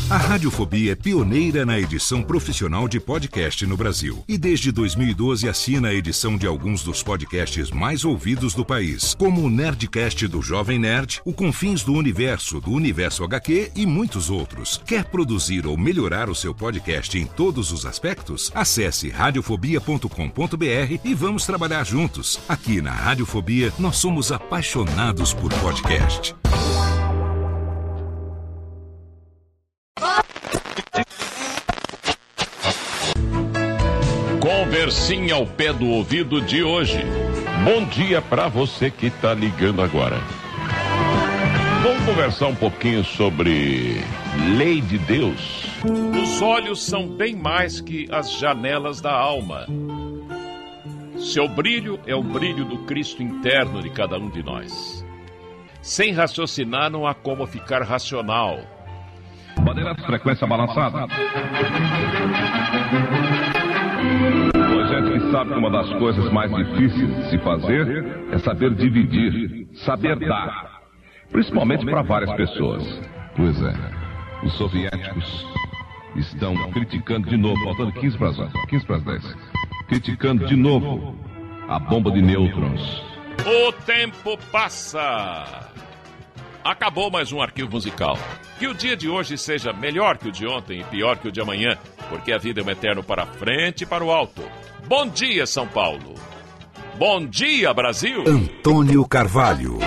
A Radiofobia é pioneira na edição profissional de podcast no Brasil. E desde 2012 assina a edição de alguns dos podcasts mais ouvidos do país, como o Nerdcast do Jovem Nerd, o Confins do Universo HQ e muitos outros. Quer produzir ou melhorar o seu podcast em todos os aspectos? Acesse radiofobia.com.br e vamos trabalhar juntos. Aqui na Radiofobia, nós somos apaixonados por podcast. Conversinha ao pé do ouvido de hoje. Bom dia para você que tá ligando agora. Vamos conversar um pouquinho sobre lei de Deus. Os olhos são bem mais que as janelas da alma. Seu brilho é o brilho do Cristo interno de cada um de nós. Sem raciocinar não há como ficar racional. Bandeira, frequência balançada. Pois gente que sabe que uma das coisas mais difíceis de se fazer é saber dividir, saber dar. Principalmente para várias pessoas. Pois é, os soviéticos estão criticando de novo, faltando 15 para as 10. Criticando de novo a bomba de nêutrons. O tempo passa. Acabou mais um arquivo musical. Que o dia de hoje seja melhor que o de ontem e pior que o de amanhã, porque a vida é um eterno para frente e para o alto. Bom dia, São Paulo. Bom dia, Brasil. Antônio Carvalho.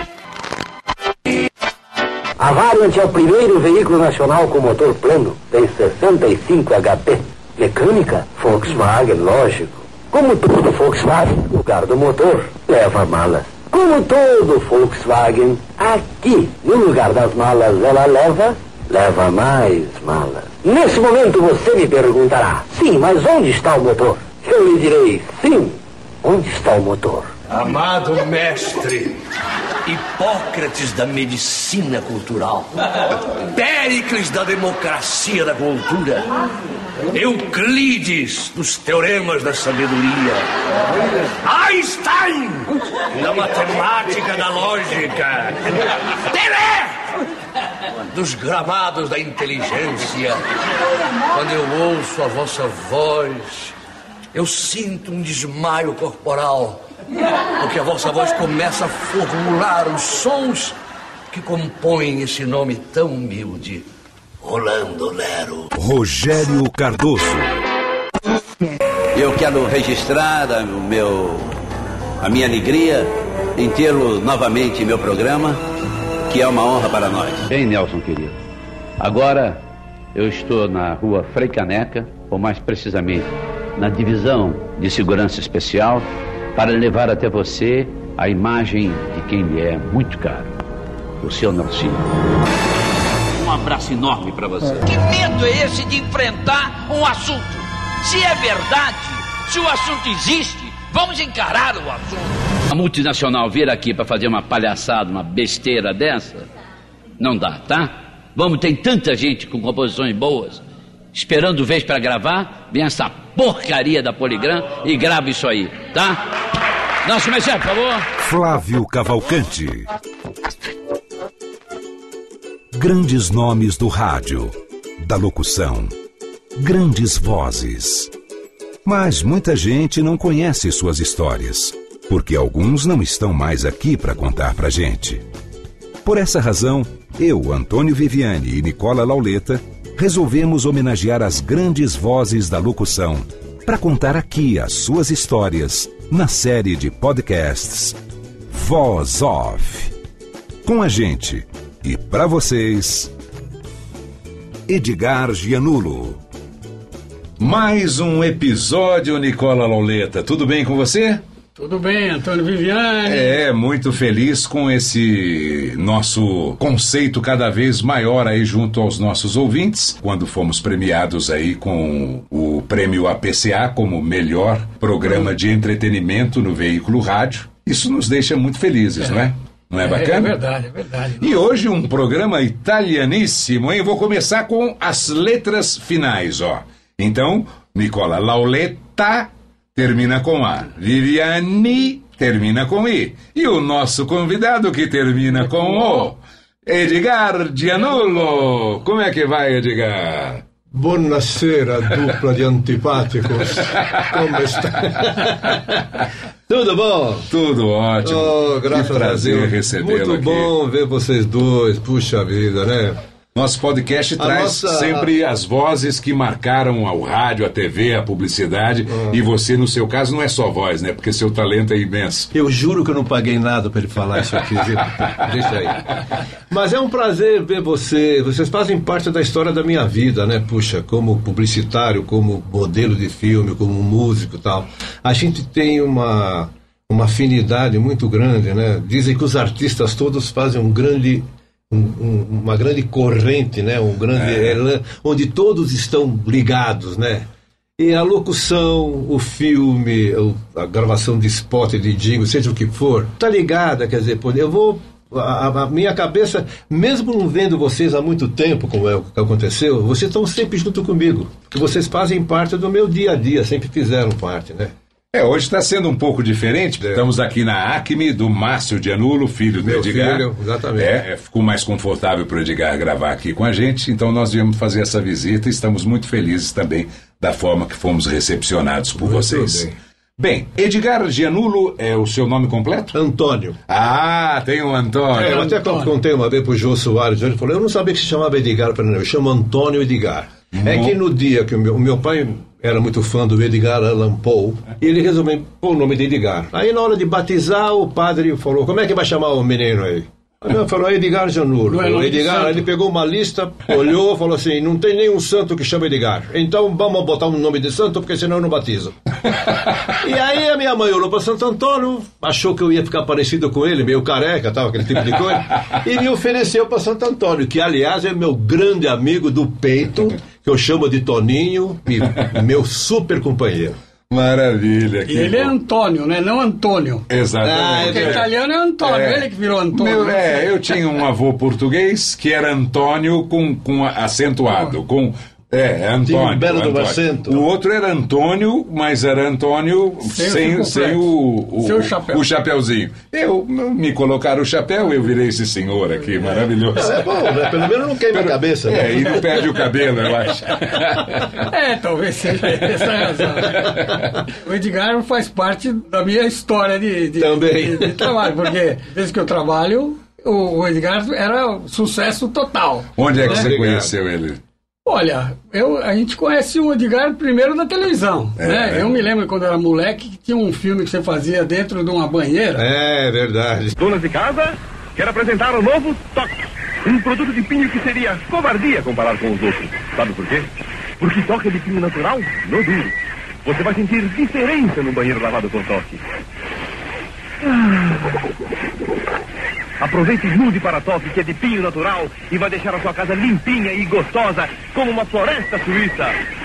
A Variant é o primeiro veículo nacional com motor plano. Tem 65 HP. Mecânica, Volkswagen, lógico. Como todo Volkswagen, o lugar do motor leva malas. Como todo Volkswagen, aqui, no lugar das malas, ela leva mais malas. Nesse momento você me perguntará, sim, mas onde está o motor? Eu lhe direi, sim, onde está o motor? Amado mestre, Hipócrates da medicina cultural, Péricles da democracia da cultura, Euclides dos teoremas da sabedoria, Einstein da matemática da lógica, Pelé dos gramados da inteligência. Quando eu ouço a vossa voz, eu sinto um desmaio corporal, porque a vossa voz começa a formular os sons que compõem esse nome tão humilde, Rolando Lero. Rogério Cardoso. Eu quero registrar a minha alegria em tê-lo novamente em meu programa, que é uma honra para nós. Bem, Nelson, querido, agora eu estou na rua Frei Caneca, ou mais precisamente na divisão de segurança especial, para levar até você a imagem de quem lhe é muito caro, o seu Nelsinho. Um abraço enorme para você. Que medo é esse de enfrentar um assunto? Se é verdade, se o assunto existe, vamos encarar o assunto. A multinacional vir aqui para fazer uma palhaçada, uma besteira dessa, não dá, tá? Vamos, tem tanta gente com composições boas, esperando vez para gravar, vem essa porcaria da Poligram e grava isso aí, tá? Nosso comercial, por favor. Flávio Cavalcante. Grandes nomes do rádio, da locução, grandes vozes. Mas muita gente não conhece suas histórias, porque alguns não estão mais aqui para contar pra gente. Por essa razão, eu, Antônio Viviani e Nicola Lauleta resolvemos homenagear as grandes vozes da locução para contar aqui as suas histórias na série de podcasts Voz Off. Com a gente e para vocês, Edgar Gianulo. Mais um episódio, Nicola Lauleta. Tudo bem com você? Tudo bem, Antônio Viviani. Muito feliz com esse nosso conceito cada vez maior aí junto aos nossos ouvintes, quando fomos premiados aí com o prêmio APCA como melhor programa de entretenimento no veículo rádio. Isso nos deixa muito felizes, não é? Não é bacana? É verdade. E hoje um programa italianíssimo, hein? Vou começar com as letras finais, ó. Então, Nicola Lauleta termina com A. Viviani termina com I. E o nosso convidado que termina com O Edgar Gianulo. Como é que vai, Edgar? Buonasera, dupla de antipáticos. Como está? Tudo bom? Tudo ótimo. Oh, graças que prazer a Deus. recebê-lo aqui. Muito bom ver vocês dois. Puxa vida, né? Nosso podcast traz sempre as vozes que marcaram ao rádio, a TV, a publicidade. E você, no seu caso, não é só voz, né? Porque seu talento é imenso. Eu juro que eu não paguei nada para ele falar isso aqui, viu? Deixa aí. Mas é um prazer ver vocês. Vocês fazem parte da história da minha vida, né? Puxa, como publicitário, como modelo de filme, como músico e tal. A gente tem uma afinidade muito grande, né? Dizem que os artistas todos fazem uma grande corrente, né? Um grande elan, onde todos estão ligados, né? E a locução, o filme, a gravação de spot, de jingle, seja o que for, tá ligada, quer dizer, eu vou... A minha cabeça, mesmo não vendo vocês há muito tempo, como é o que aconteceu, vocês estão sempre junto comigo, porque vocês fazem parte do meu dia a dia, sempre fizeram parte, né? Hoje está sendo um pouco diferente. Estamos aqui na Acme do Márcio Gianulo, filho do Edgar. Filho, exatamente. Ficou mais confortável para o Edgar gravar aqui com a gente, então nós viemos fazer essa visita e estamos muito felizes também da forma que fomos recepcionados por vocês. Bem, Edgar Gianulo é o seu nome completo? Antônio. Ah, tem um Antônio. Eu até contei uma vez pro Jô Soares, ele falou, eu não sabia que se chamava Edgar, eu chamo Antônio Edgar. É que no dia que o meu pai era muito fã do Edgar Allan Poe, e ele resolveu pôr o nome de Edgar. Aí na hora de batizar, o padre falou, como é que vai chamar o menino aí? Ele falou, Edgar Gianulo. Edgar, ele pegou uma lista, olhou, falou assim, não tem nenhum santo que chama Edgar. Então vamos botar um nome de santo, porque senão eu não batizo. E aí a minha mãe olhou para Santo Antônio, achou que eu ia ficar parecido com ele, meio careca, tal, aquele tipo de coisa, e me ofereceu para Santo Antônio, que aliás é meu grande amigo do peito, que eu chamo de Toninho, e meu super companheiro. Maravilha. E ele é Antônio, né? Não Antônio. Exatamente. Porque italiano é Antônio, ele que virou Antônio. Eu tinha um avô português que era Antônio com acentuado, Antônio. Tinha um belo do acento. O outro era Antônio, mas era Antônio sem o chapéuzinho. Me colocaram o chapéu, eu virei esse senhor aqui, maravilhoso. É bom, né? Pelo menos não queima a cabeça. Né? E não perde o cabelo, eu acho. Talvez seja essa a razão. O Edgar faz parte da minha história de trabalho, porque desde que eu trabalho, o Edgar era sucesso total. Onde é que você conheceu ele? Olha, a gente conhece o Edgar primeiro da televisão, né? Eu me lembro quando era moleque que tinha um filme que você fazia dentro de uma banheira. É verdade. Donas de casa, quero apresentar o novo Toque. Um produto de pinho que seria covardia comparar com os outros. Sabe por quê? Porque Toque é de pinho natural, no duro. Você vai sentir diferença no banheiro lavado com Toque. Aproveite e mude para Toque, que é de pinho natural e vai deixar a sua casa limpinha e gostosa, como uma floresta suíça.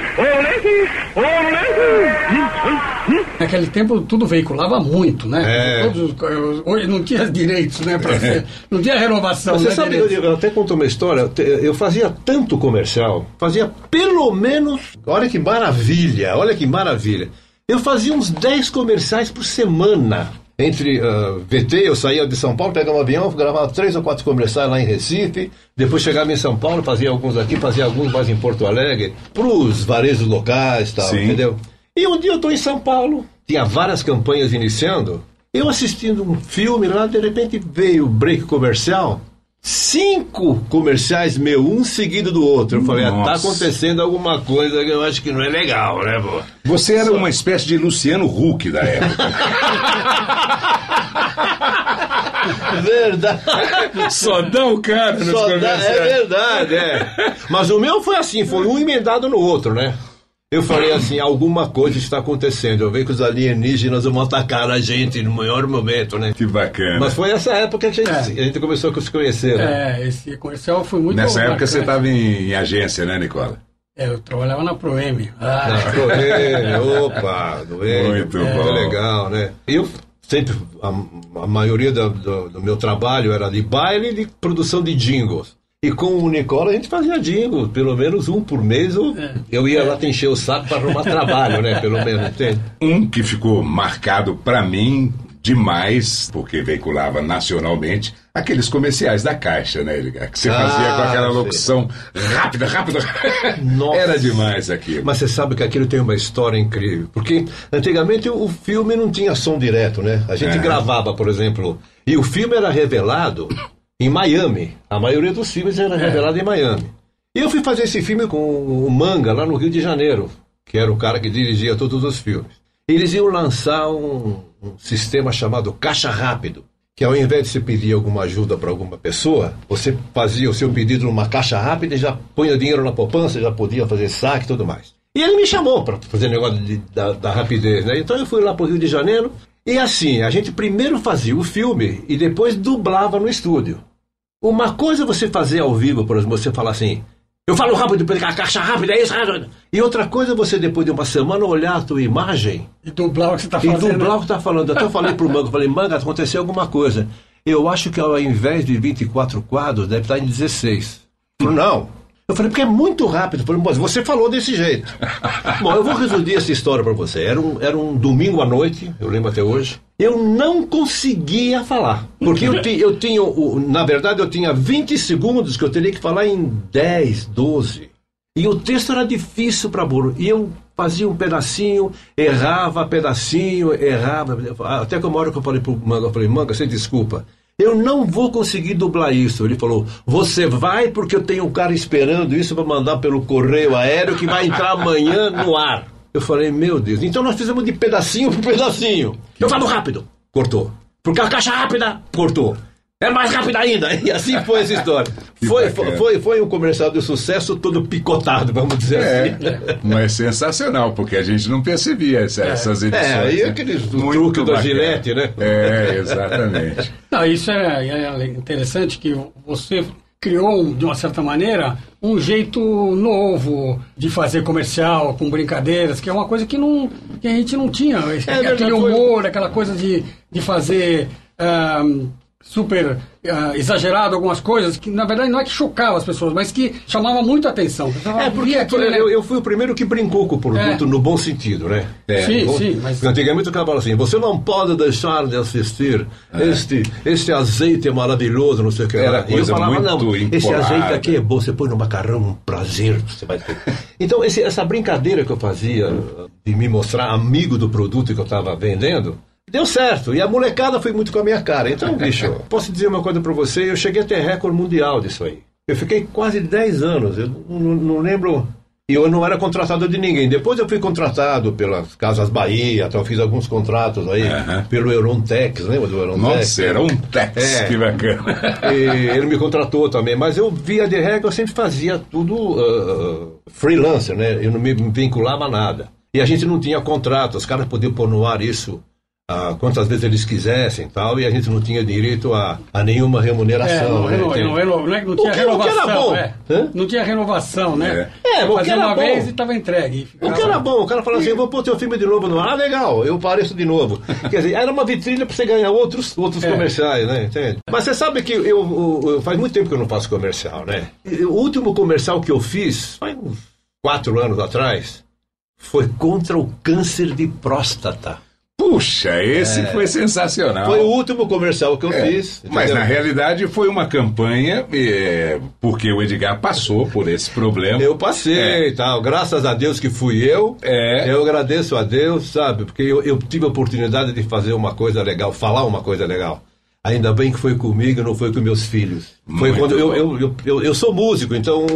Naquele tempo tudo veiculava muito, né? Hoje não tinha direitos, né? Não tinha renovação. Você sabe, eu até conto uma história. Eu fazia tanto comercial, fazia pelo menos. Olha que maravilha. Eu fazia uns 10 comerciais por semana. Entre VT, eu saía de São Paulo, pegava um avião, gravava 3 ou 4 comerciais lá em Recife, depois chegava em São Paulo, fazia alguns aqui, fazia alguns mais em Porto Alegre, pros varejos locais e tal, entendeu? E um dia eu tô em São Paulo, tinha várias campanhas iniciando, eu assistindo um filme lá, de repente veio o break comercial, 5 comerciais um seguido do outro. Eu falei, tá acontecendo alguma coisa que eu acho que não é legal, né, pô? Você era uma espécie de Luciano Huck da época. Verdade. Só dá o cara nos comerciais. É verdade, Mas o meu foi assim, foi um emendado no outro, né? Eu falei assim, alguma coisa está acontecendo. Eu vejo que os alienígenas vão atacar a gente no maior momento, né? Que bacana. Mas foi essa época que a gente começou a se conhecer, né? Esse comercial foi muito Nessa época bacana. você estava em agência, né, Nicola? Eu trabalhava na Proem. Na Proem, opa, muito bom. Legal, né? Eu sempre, a maioria do meu trabalho era de baile e de produção de jingles. E com o Nicola a gente fazia jingle, pelo menos um por mês. Eu ia lá te encher o saco para arrumar trabalho, né? Pelo menos, entende? Um que ficou marcado para mim, demais, porque veiculava nacionalmente aqueles comerciais da Caixa, né, Edgar? Que você fazia com aquela locução rápida. Nossa. Era demais aquilo. Mas você sabe que aquilo tem uma história incrível, porque antigamente o filme não tinha som direto, né? A gente gravava, por exemplo, e o filme era revelado em Miami. A maioria dos filmes era revelado em Miami. E eu fui fazer esse filme com o Manga, lá no Rio de Janeiro, que era o cara que dirigia todos os filmes. Eles iam lançar um sistema chamado Caixa Rápido, que ao invés de você pedir alguma ajuda para alguma pessoa, você fazia o seu pedido numa caixa rápida e já punha o dinheiro na poupança, já podia fazer saque e tudo mais. E ele me chamou para fazer negócio da rapidez, né? Então eu fui lá para o Rio de Janeiro e assim, a gente primeiro fazia o filme e depois dublava no estúdio. Uma coisa é você fazer ao vivo, por exemplo, você falar assim... Eu falo rápido, porque a caixa rápida é isso. E outra coisa é você, depois de uma semana, olhar a tua imagem... E dublar o que você está fazendo. E dublar o que está falando. Até eu falei pro Manga, Manga, aconteceu alguma coisa. Eu acho que ao invés de 24 quadros, deve estar em 16. Não. Eu falei, porque é muito rápido. Eu falei, mas você falou desse jeito. Bom, eu vou resumir essa história para você. Era um domingo à noite, eu lembro até hoje. Eu não conseguia falar. Porque eu tinha, na verdade, eu tinha 20 segundos que eu teria que falar em 10, 12. E o texto era difícil para burro. E eu fazia um pedacinho, errava pedacinho, errava. Até que uma hora que eu falei pro Manga, Manga, você desculpa. Eu não vou conseguir dublar isso. Ele falou, você vai porque eu tenho um cara esperando isso para mandar pelo correio aéreo que vai entrar amanhã no ar. Eu falei, meu Deus. Então nós fizemos de pedacinho por pedacinho. Eu falo rápido. Cortou. Porque a caixa rápida, cortou. É mais rápida ainda. E assim foi essa história. Foi um comercial de sucesso todo picotado, vamos dizer assim. Mas sensacional, porque a gente não percebia essas edições. Aí aquele truque da Gillette, né? Exatamente. Não, isso é interessante que você criou, de uma certa maneira, um jeito novo de fazer comercial, com brincadeiras, que é uma coisa que a gente não tinha. Aquele humor, aquela coisa de fazer... super exagerado algumas coisas que na verdade não é que chocava as pessoas, mas que chamava muito a atenção. Porque eu fui o primeiro que brincou com o produto no bom sentido, né? Sim, mas... Antigamente o cara falava assim, você não pode deixar de assistir este azeite maravilhoso, não sei o que. E eu falava, não, esse azeite aqui é bom, você põe no macarrão, um prazer, você vai ter. Então essa brincadeira que eu fazia de me mostrar amigo do produto que eu estava vendendo, deu certo, e a molecada foi muito com a minha cara. Então, bicho, posso dizer uma coisa pra você, eu cheguei a ter recorde mundial disso aí. Eu fiquei quase 10 anos, eu não lembro, e eu não era contratado de ninguém. Depois eu fui contratado pelas Casas Bahia, então eu fiz alguns contratos aí, pelo Eurontex, lembra do Eurontex? Nossa, Eurontex, que bacana. E ele me contratou também, mas eu, via de regra, eu sempre fazia tudo freelancer, né? Eu não me vinculava a nada. E a gente não tinha contrato, os caras podiam pôr no ar isso quantas vezes eles quisessem tal, e a gente não tinha direito a nenhuma remuneração. Não tinha renovação. Não tinha renovação, né? Fazia uma vez e estava entregue. O que era bom, o cara falava assim, eu vou pôr teu filme de novo no ar. Ah, legal, eu pareço de novo. Quer dizer, era uma vitrine para você ganhar outros comerciais, né? Entende? Mas você sabe que eu faz muito tempo que eu não faço comercial, né? O último comercial que eu fiz, faz uns 4 anos atrás, foi contra o câncer de próstata. Puxa, esse foi sensacional. Foi o último comercial que eu fiz. Entendeu? Mas na realidade foi uma campanha, porque o Edgar passou por esse problema. Eu passei e tal, graças a Deus que fui eu. Eu agradeço a Deus, sabe? Porque eu tive a oportunidade de fazer uma coisa legal, falar uma coisa legal. Ainda bem que foi comigo e não foi com meus filhos. Foi quando eu sou músico, então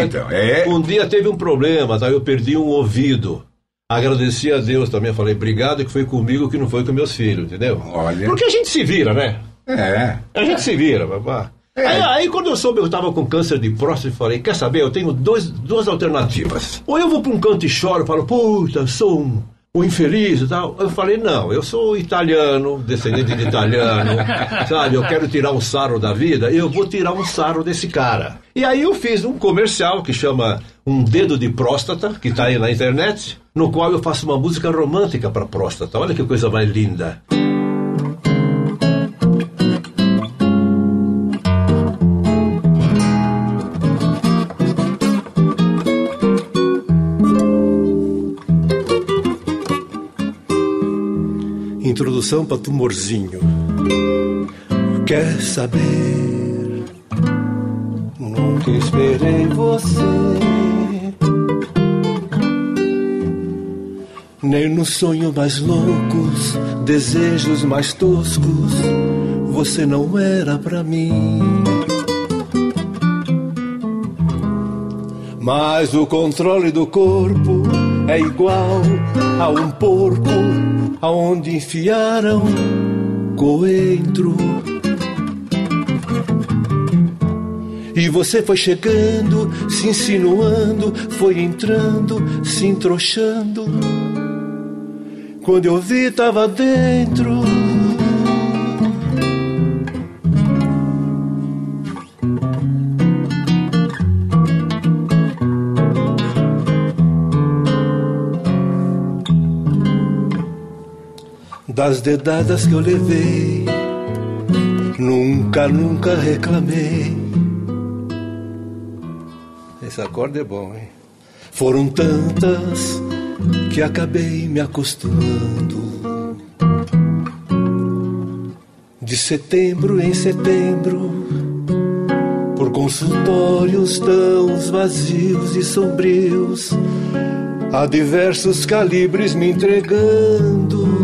um dia teve um problema, tá? Eu perdi um ouvido. Agradeci a Deus também, falei, obrigado que foi comigo que não foi com meus filhos, entendeu? Olha. Porque a gente se vira, né? A gente se vira, papá. Aí quando eu soube que eu estava com câncer de próstata, eu falei, quer saber, eu tenho duas alternativas. Ou eu vou para um canto e choro, falo, puta, sou um infeliz e tal. Eu falei, não, eu sou italiano, descendente de italiano, sabe? Eu quero tirar um sarro da vida, eu vou tirar um sarro desse cara. E aí eu fiz um comercial que chama Um Dedo de Próstata, que está aí na internet, no qual eu faço uma música romântica para próstata. Olha que coisa mais linda. introdução para Tumorzinho. Quer saber? Nunca esperei você, nem nos sonhos mais loucos, desejos mais toscos, você não era pra mim. Mas o controle do corpo é igual a um porco aonde enfiaram coentro. E você foi chegando, se insinuando, foi entrando, se entroxando. Quando eu vi, tava dentro. Das dedadas que eu levei, nunca reclamei. Esse acorde é bom, hein? Foram tantas que acabei me acostumando. De setembro em setembro, por consultórios tão vazios e sombrios, a diversos calibres me entregando.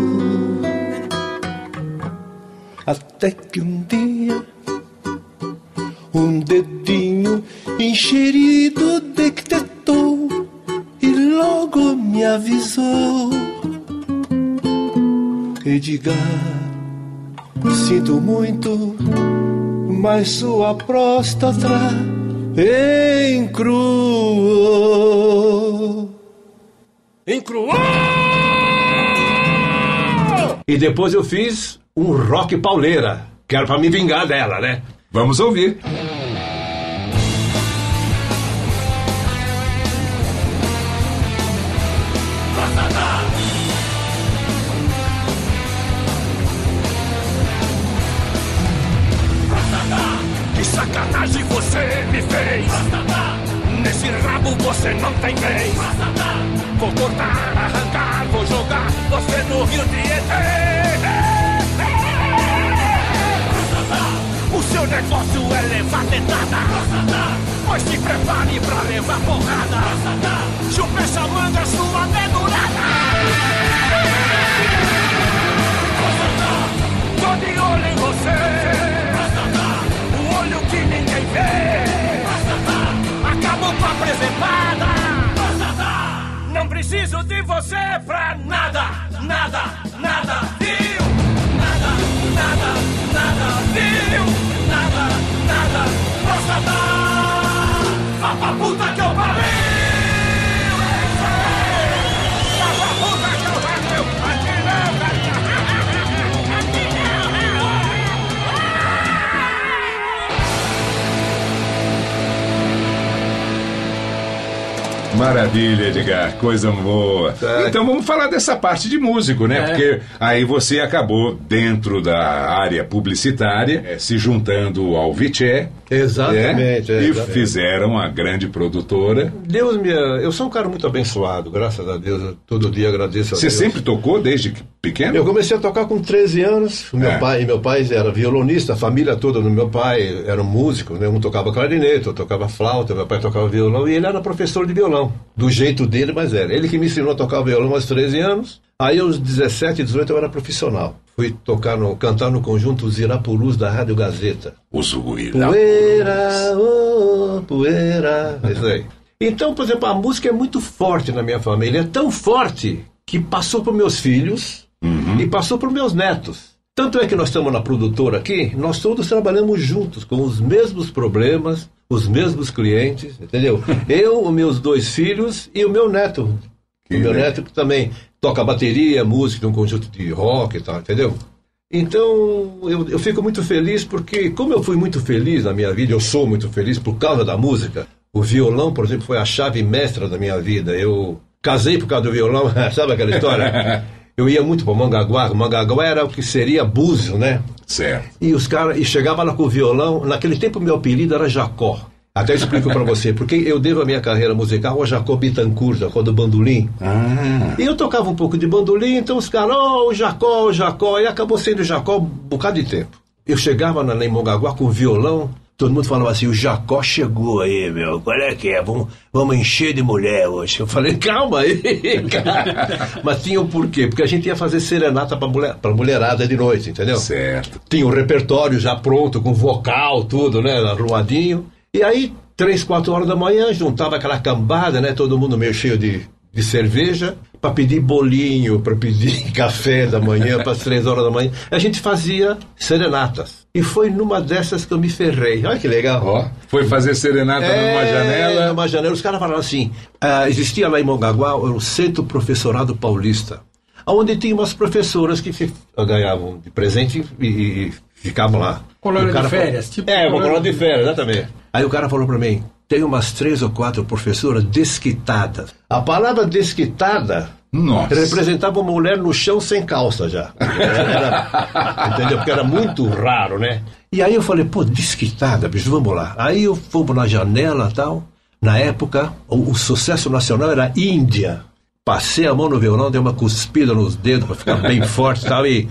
Até que um dia, um dedinho enxerido detectou e logo me avisou: Edgar, sinto muito, mas sua próstata encruou. Encruou! E depois eu fiz um rock pauleira, que era pra me vingar dela, né? Vamos ouvir. Que sacanagem você me fez! Nesse rabo você não tem vez! Vou cortar, arrancar, vou jogar você no rio Tietê! O seu negócio é levar dentada, pois se prepare pra levar porrada. Chupa essa manga, sua dedurada. Tô de olho em você, o olho que ninguém vê. Acabou com a presepada. Não preciso de você pra nada, nada, nada, viu? Nada, nada, nada, viu? Nada, nada, próstata. Vá pra puta que eu pariu. Vá pra puta que eu pariu. Aqui não, carinha. Aqui não. Maravilha, Edgar, coisa boa. Então vamos falar dessa parte de músico, né? Porque aí você acabou dentro da área publicitária, se juntando ao Viché. Exatamente. E fizeram a grande produtora. Deus eu sou um cara muito abençoado, graças a Deus. Eu todo dia agradeço a Deus. Você sempre tocou desde pequeno? Eu comecei a tocar com 13 anos. Meu pai era violonista, a família toda do meu pai era músico, né? Um tocava clarinete, eu tocava flauta, meu pai tocava violão, e ele era professor de violão. Do jeito dele, mas era. Ele que me ensinou a tocar violão aos 13 anos. Aí aos 17, 18 eu era profissional. Fui cantar no conjunto Os Irapurus da Rádio Gazeta. Os Irapurus. Poeira, oh, poeira. É isso aí. Então, por exemplo, a música é muito forte na minha família. É tão forte que passou para meus filhos e passou para meus netos. Tanto é que nós estamos na produtora aqui, nós todos trabalhamos juntos, com os mesmos problemas, os mesmos clientes, entendeu? Eu, os meus 2 filhos e o meu neto. O meu neto que também toca bateria, música, tem um conjunto de rock e tal, entendeu? Então, eu fico muito feliz porque, como eu fui muito feliz na minha vida, eu sou muito feliz por causa da música. O violão, por exemplo, foi a chave mestra da minha vida. Eu casei por causa do violão, sabe aquela história? Eu ia muito para Mongaguá. Mongaguá era o que seria Búzio, né? Certo. E os caras, e chegava lá com o violão. Naquele tempo meu apelido era Jacó. Até explico pra você, porque eu devo a minha carreira musical ao Jacó Bittencourt, Jacó do bandolim. E eu tocava um pouco de bandolim, então os caras, o Jacó, e acabou sendo Jacó um bocado de tempo. Eu chegava na Mongaguá com violão, todo mundo falava assim, o Jacó chegou aí, meu, qual é que é? Vamos encher de mulher hoje. Eu falei, calma aí, cara. Mas tinha um porquê, porque a gente ia fazer serenata pra mulherada de noite, entendeu? Certo. Tinha um repertório já pronto, com vocal, tudo, né, arrumadinho. E aí, 3, 4 horas da manhã, juntava aquela cambada, né, todo mundo meio cheio de cerveja, para pedir bolinho, para pedir café da manhã, para as 3 horas da manhã. A gente fazia serenatas. E foi numa dessas que eu me ferrei. Olha que legal. Foi fazer serenata numa janela. Numa janela. Os caras falaram assim, existia lá em Mongaguá o Centro Professorado Paulista, onde tinha umas professoras que ganhavam de presente e ficavam lá. Colônia de férias. Uma colônia de férias, exatamente. Aí o cara falou pra mim, tem umas 3 ou 4 professoras desquitadas. A palavra desquitada representava uma mulher no chão sem calça já. Entendeu? Porque era muito raro, né? E aí eu falei, desquitada, bicho, vamos lá. Aí eu fomos na janela e tal. Na época, o sucesso nacional era Índia. Passei a mão no violão, dei uma cuspida nos dedos pra ficar bem forte e tal. E...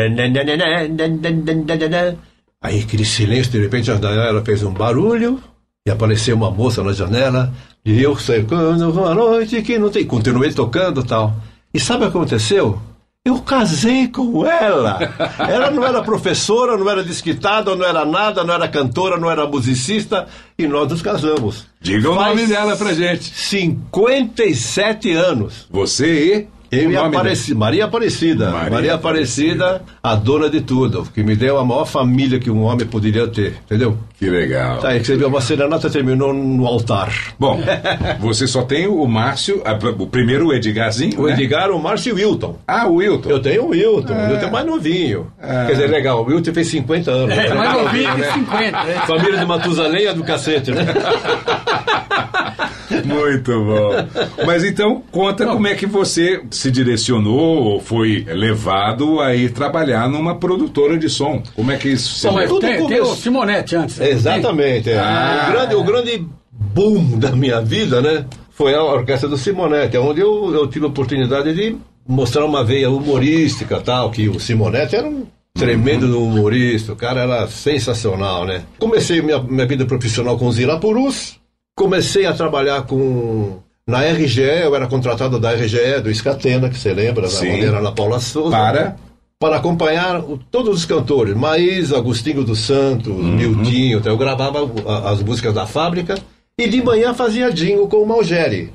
Aí aquele silêncio, de repente a janela fez um barulho e apareceu uma moça na janela e eu cercando uma noite que não tem... Continuei tocando e tal. E sabe o que aconteceu? Eu casei com ela. Ela não era professora, não era desquitada, não era nada, não era cantora, não era musicista e nós nos casamos. Diga o nome dela pra gente. 57 anos. Você e... Eu e Maria Aparecida. Maria Aparecida, a dona de tudo, que me deu a maior família que um homem poderia ter, entendeu? Que legal. Tá aí, que você viu, uma serenata terminou no altar. Bom, você só tem o Márcio, o primeiro o Edgarzinho, o Edgar, o Márcio e o Wilton. O Wilton. Eu tenho o Wilton, o Wilton é mais novinho. Quer dizer, legal, o Wilton fez 50 anos. Mais novinho que 50. Família de Matusalém é do cacete, né? Muito bom. Mas então, conta como é que você se direcionou ou foi levado a ir trabalhar numa produtora de som. Como é que isso se deu? Tem o Simonetti antes. Exatamente. O grande boom da minha vida, né, foi a orquestra do Simonetti, onde eu tive a oportunidade de mostrar uma veia humorística, tal, que o Simonetti era um tremendo humorista, o cara era sensacional, né? Comecei minha vida profissional com os Irapurus. Comecei a trabalhar na RGE, eu era contratado da RGE, do Scatena, que você lembra, da maneira Ana Paula Souza. Para acompanhar todos os cantores, Maísa, Agostinho dos Santos, Miltinho, então eu gravava as músicas da fábrica e de manhã fazia jingle com o Malgeri.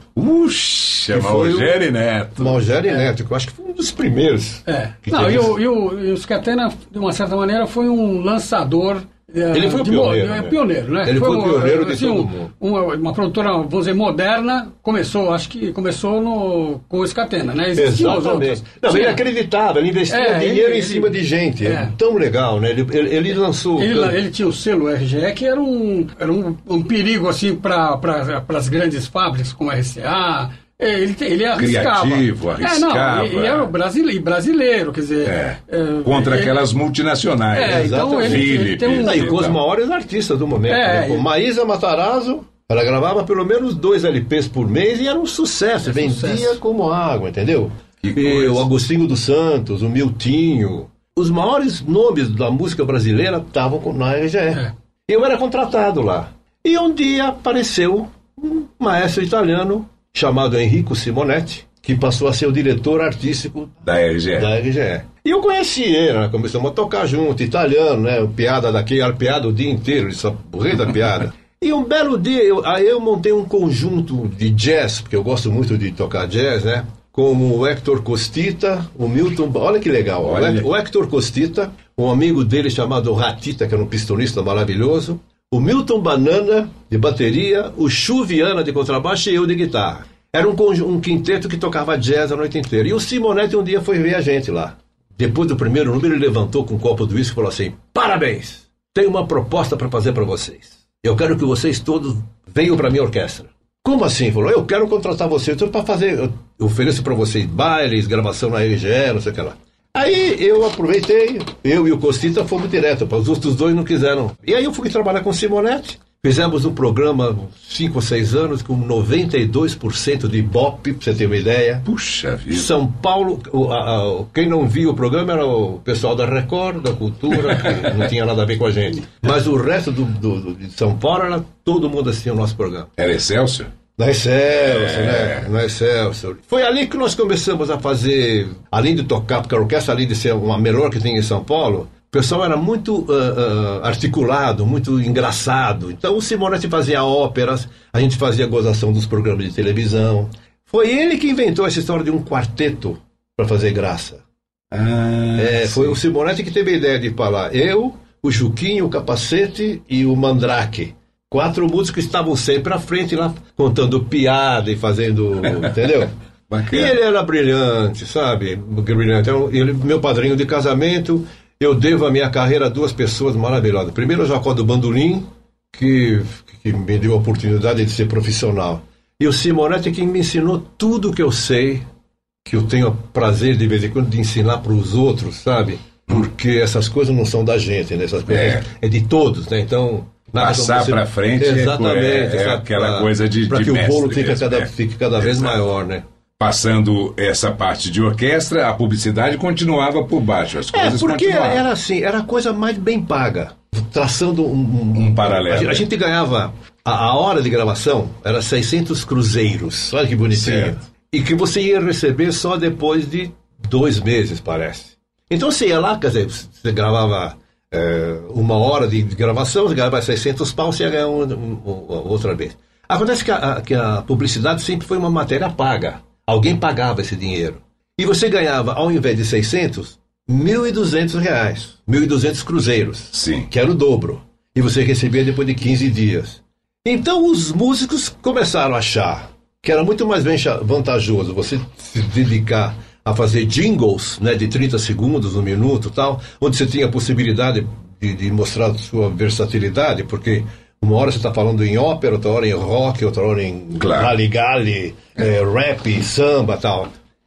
Malgeri Neto. Malgeri Neto, que eu acho que foi um dos primeiros. E o Scatena, de uma certa maneira, foi um lançador... Ele foi o pioneiro. Pioneiro, né? Ele foi o pioneiro de todo mundo. Uma produtora, vamos dizer, moderna, acho que começou com o Scatena, né? Existiam os outros. Não, ele acreditava, ele investia dinheiro em cima de gente. Tão legal, né? Ele lançou... Ele tinha o selo RGE, que era um perigo, assim, para as grandes fábricas, como a RCA... Ele arriscava. Criativo, arriscava. E era brasileiro, quer dizer... contra aquelas multinacionais. Então ele tem e com os maiores artistas do momento. Né? Maísa Matarazzo, ela gravava pelo menos 2 LPs por mês e era um sucesso. Vendia como água, entendeu? E o Agostinho dos Santos, o Miltinho... Os maiores nomes da música brasileira estavam na RGE. Eu era contratado lá. E um dia apareceu um maestro italiano chamado Enrico Simonetti, que passou a ser o diretor artístico da RGE. E eu conheci ele, né? Começamos a tocar junto, italiano, né? O piada daqui, era piada o dia inteiro, ele só morria da piada. E um belo dia, eu montei um conjunto de jazz, porque eu gosto muito de tocar jazz, né? Como o Hector Costita, o Milton... Olha que legal, o Hector Costita, um amigo dele chamado Ratita, que era um pistonista maravilhoso, o Milton Banana, de bateria, o Chu Viana, de contrabaixo, e eu de guitarra. Era um quinteto que tocava jazz a noite inteira. E o Simonetti um dia foi ver a gente lá. Depois do primeiro número, ele levantou com um copo de uísque e falou assim: parabéns, tenho uma proposta para fazer para vocês. Eu quero que vocês todos venham para minha orquestra. Como assim? Falou, eu quero contratar vocês para fazer... Eu ofereço para vocês bailes, gravação na RGE, não sei o que lá. Aí eu aproveitei, eu e o Costita fomos direto, os outros dois não quiseram. E aí eu fui trabalhar com o Simonetti, Fizemos um programa 5 ou 6 anos com 92% de Ibope, pra você ter uma ideia. Puxa vida. São Paulo, quem não viu o programa era o pessoal da Record, da Cultura, que não tinha nada a ver com a gente. Mas o resto de São Paulo, era todo mundo assistia o nosso programa. Era Excelsior? Na Excelsior, né? Na Excelsior. Foi ali que nós começamos a fazer, além de tocar, porque a orquestra, além de ser uma melhor que tem em São Paulo, o pessoal era muito articulado, muito engraçado. Então o Simonetti fazia óperas, a gente fazia gozação dos programas de televisão. Foi ele que inventou essa história de um quarteto para fazer graça. Foi o Simonetti que teve a ideia de falar. Eu, o Juquinho, o Capacete e o Mandrake. 4 músicos que estavam sempre à frente lá, contando piada e fazendo... entendeu? Bacana. E ele era brilhante, sabe? Brilhante. Meu padrinho de casamento... Eu devo a minha carreira a 2 pessoas maravilhosas. Primeiro, o Jacó do Bandolim, que me deu a oportunidade de ser profissional. E o Simonetti, que me ensinou tudo o que eu sei, que eu tenho prazer de vez em quando de ensinar para os outros, sabe? Porque essas coisas não são da gente, né? Essas coisas é de todos, né? Então... Passar para frente exatamente, é aquela coisa de para que mestre, o bolo fique cada vez maior, né? Passando essa parte de orquestra, a publicidade continuava por baixo, as coisas porque continuavam. Era assim, era a coisa mais bem paga. Traçando um paralelo. A gente ganhava, a hora de gravação era 600 cruzeiros, olha que bonitinho. Certo. E que você ia receber só depois de 2 meses, parece. Então você ia lá, quer dizer, você gravava 1 hora de gravação, você ganhava 600 pau, você ia ganhar outra vez. Acontece que a publicidade sempre foi uma matéria paga. Alguém pagava esse dinheiro. E você ganhava, ao invés de 600, R$1.200. 1.200 cruzeiros. Sim. Que era o dobro. E você recebia depois de 15 dias. Então os músicos começaram a achar que era muito mais vantajoso você se dedicar a fazer jingles, né, de 30 segundos, 1 minuto e tal, onde você tinha a possibilidade de mostrar a sua versatilidade, porque... Uma hora você está falando em ópera, outra hora em rock, outra hora em gali-gali, rap, samba e tal.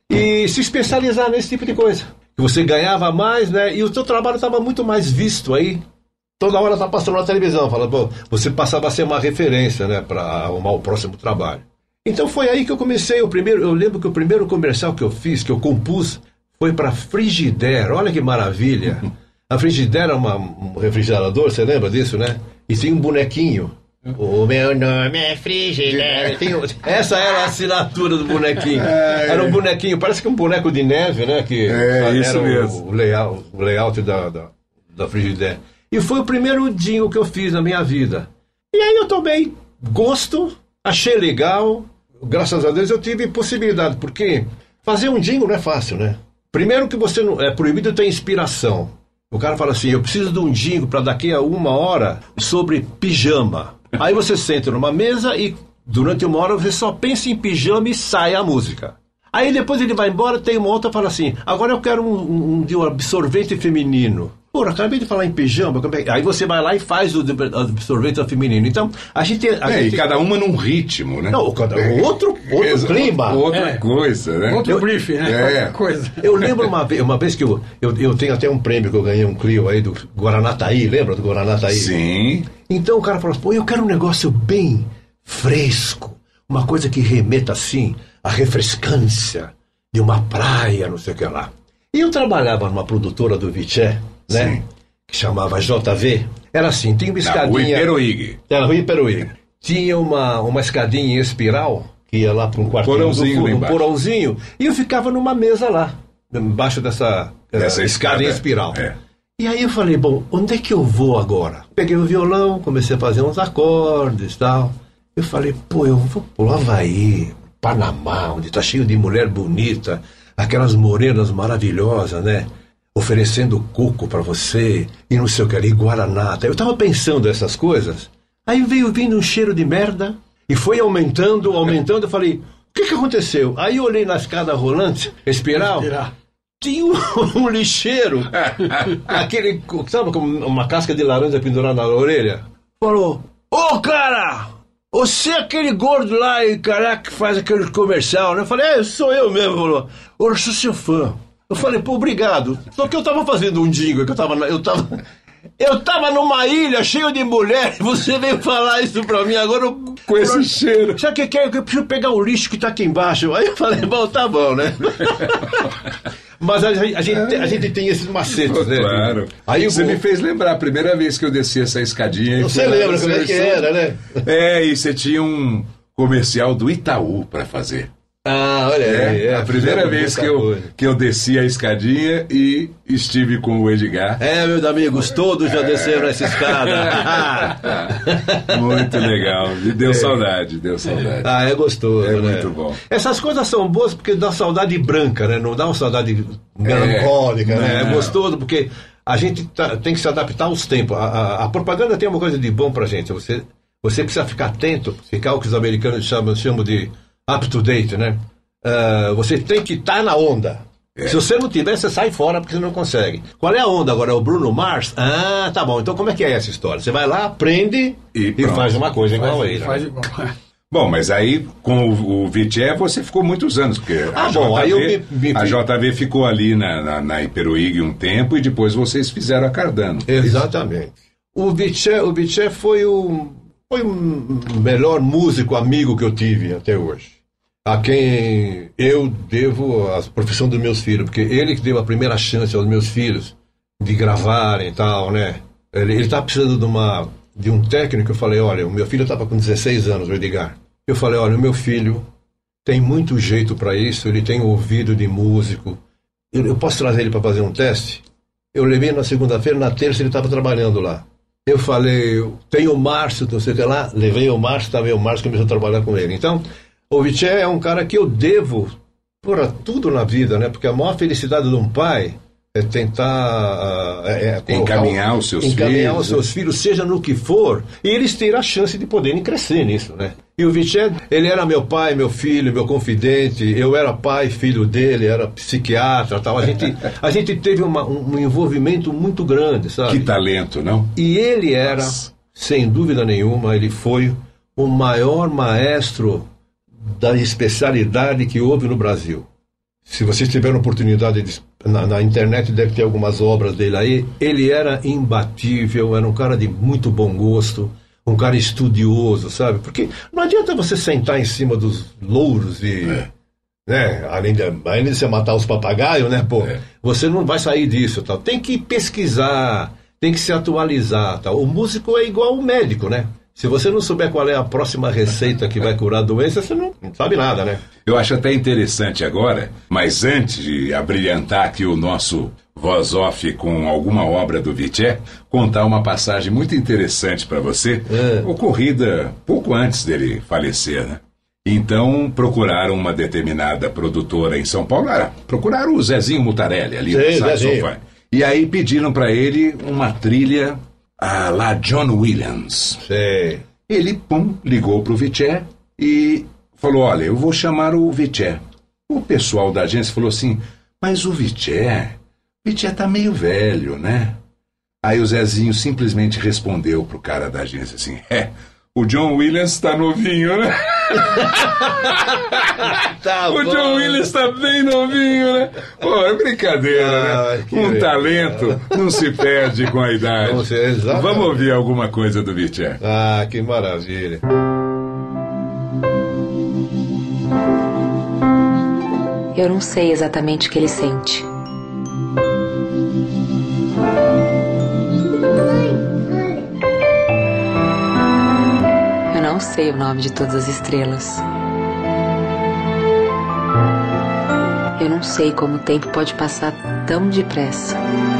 E se especializar nesse tipo de coisa. Você ganhava mais, né? E o seu trabalho estava muito mais visto aí. Toda hora está passando na televisão. Fala, pô, você passava a ser uma referência, né? Para arrumar o próximo trabalho. Então foi aí que eu comecei. Eu lembro que o primeiro comercial que eu fiz, que eu compus, foi para Frigidaire. Olha que maravilha. A Frigidaire é um refrigerador, você lembra disso, né? E tinha um bonequinho. O meu nome é Frigidaire. Essa era a assinatura do bonequinho. Era um bonequinho, parece que um boneco de neve, né? Que isso era mesmo. O layout da Frigidaire. E foi o primeiro jingle que eu fiz na minha vida. E aí eu tomei gosto, achei legal. Graças a Deus eu tive possibilidade, porque fazer um jingle não é fácil, né? Primeiro que você não é proibido ter inspiração. O cara fala assim, eu preciso de um jingle para daqui a 1 hora sobre pijama. Aí você senta numa mesa e durante 1 hora você só pensa em pijama e sai a música. Aí depois ele vai embora, tem uma outra e fala assim, agora eu quero um absorvente feminino. Pô, acabei de falar em pijama. Aí você vai lá e faz o absorvente feminino. Então, a gente... E cada uma num ritmo, né? Não, outro clima. Outra coisa, né? Outro brief, né? Outra coisa. Eu lembro uma vez que eu tenho até um prêmio que eu ganhei, um Clio aí do Guaranataí, lembra do Guaranataí? Sim. Então o cara falou assim, pô, eu quero um negócio bem fresco, uma coisa que remeta assim, a refrescância de uma praia, não sei o que lá. E eu trabalhava numa produtora do Viché, né? Sim. Que chamava JV. Era assim, tinha uma escadinha... Rui Peruígue. Era Rui Peruígue. Tinha uma escadinha em espiral, que ia lá para um quartinho porãozinho do fundo, um porãozinho, e eu ficava numa mesa lá, embaixo dessa escada em espiral. E aí eu falei, bom, onde é que eu vou agora? Peguei o violão, comecei a fazer uns acordes e tal. Eu falei, pô, eu vou pro Havaí, Panamá, onde tá cheio de mulher bonita, aquelas morenas maravilhosas, né? Oferecendo coco pra você, e não sei o que ali, Guaraná. Eu tava pensando essas coisas, aí veio vindo um cheiro de merda, e foi aumentando, eu falei, o que aconteceu? Aí eu olhei na escada rolante, espiral, tinha um lixeiro, aquele, sabe, com uma casca de laranja pendurada na orelha, falou, ô cara, você é aquele gordo lá e caraca que faz aquele comercial, né? Eu falei, sou eu mesmo, falou, eu sou seu fã. Eu falei, pô, obrigado. Só que eu tava fazendo um jingle, que eu tava Eu tava numa ilha cheio de mulher, você veio falar isso pra mim agora. Com esse cheiro. Sabe o que é? Eu preciso pegar o lixo que tá aqui embaixo. Aí eu falei, bom, tá bom, né? Mas a gente tem esses macetes, né? Claro. Aí você me fez lembrar, a primeira vez que eu desci essa escadinha. Você lembra como é que era, né? E você tinha um comercial do Itaú pra fazer. Ah, olha aí. A primeira vez que eu desci a escadinha e estive com o Edgar. Meus amigos, todos já desceram essa escada. Muito legal. E deu saudade. É gostoso, né? Muito bom. Essas coisas são boas porque dá saudade branca, né? Não dá uma saudade melancólica, né? É gostoso porque a gente tem que se adaptar aos tempos. A propaganda tem uma coisa de bom pra gente. Você precisa ficar atento, ficar o que os americanos chamam de up to date, né? Você tem que estar na onda. Se você não tiver, você sai fora porque você não consegue. Qual é a onda agora? É o Bruno Mars? Ah, tá bom. Então como é que é essa história? Você vai lá, aprende e faz uma coisa igual a ele. Faz igual. Bom, mas aí com o Vitché você ficou muitos anos, porque a JV ficou ali na Iperuígue um tempo e depois vocês fizeram a Cardano. Exatamente. O Vitché foi o melhor músico amigo que eu tive até hoje. A quem eu devo a profissão dos meus filhos, porque ele que deu a primeira chance aos meus filhos de gravarem e tal, né? Ele estava precisando de um técnico. Eu falei, olha, o meu filho estava com 16 anos, o Edgar. Eu falei, olha, o meu filho tem muito jeito para isso, ele tem ouvido de músico. Eu posso trazer ele para fazer um teste? Eu levei na segunda-feira, na terça ele estava trabalhando lá. Eu falei, tem o Márcio, não sei o que lá, levei o Márcio, também o Márcio começou a trabalhar com ele. Então, o Vitché é um cara que eu devo por tudo na vida, né? Porque a maior felicidade de um pai é tentar encaminhar os seus filhos, seja no que for, e eles terem a chance de poderem crescer nisso, né? E o Vitché, ele era meu pai, meu filho, meu confidente, eu era pai, filho dele, era psiquiatra, tal. A gente teve um envolvimento muito grande, sabe? Que talento, não? E ele era, sem dúvida nenhuma, ele foi o maior maestro da especialidade que houve no Brasil. Se vocês tiverem oportunidade na internet, deve ter algumas obras dele aí. Ele era imbatível, era um cara de muito bom gosto, um cara estudioso, sabe? Porque não adianta você sentar em cima dos louros e... né? Além de você matar os papagaios, né? Você não vai sair disso, tal. Tem que pesquisar, tem que se atualizar, tal. O músico é igual o médico, né? Se você não souber qual é a próxima receita que vai curar a doença, você não sabe nada, né? Eu acho até interessante agora, mas antes de abrilhantar aqui o nosso Voz Off com alguma obra do Vitché, contar uma passagem muito interessante para você, ocorrida pouco antes dele falecer, né? Então, procuraram uma determinada produtora em São Paulo, procuraram o Zezinho Mutarelli, ali no Sofá. E aí pediram para ele uma trilha... lá John Williams. Sei. Ele, ligou pro Vitché e falou, olha, eu vou chamar o Vitché. O pessoal da agência falou assim, mas o Vitché tá meio velho, né? Aí o Zezinho simplesmente respondeu pro cara da agência assim, o John Williams tá novinho, né? O John Williams tá bem novinho, né? Pô, é brincadeira, né? Um talento não se perde com a idade. Vamos ouvir alguma coisa do Vitché. Ah, que maravilha. Eu não sei exatamente o que ele sente. Eu não sei o nome de todas as estrelas. Eu não sei como o tempo pode passar tão depressa.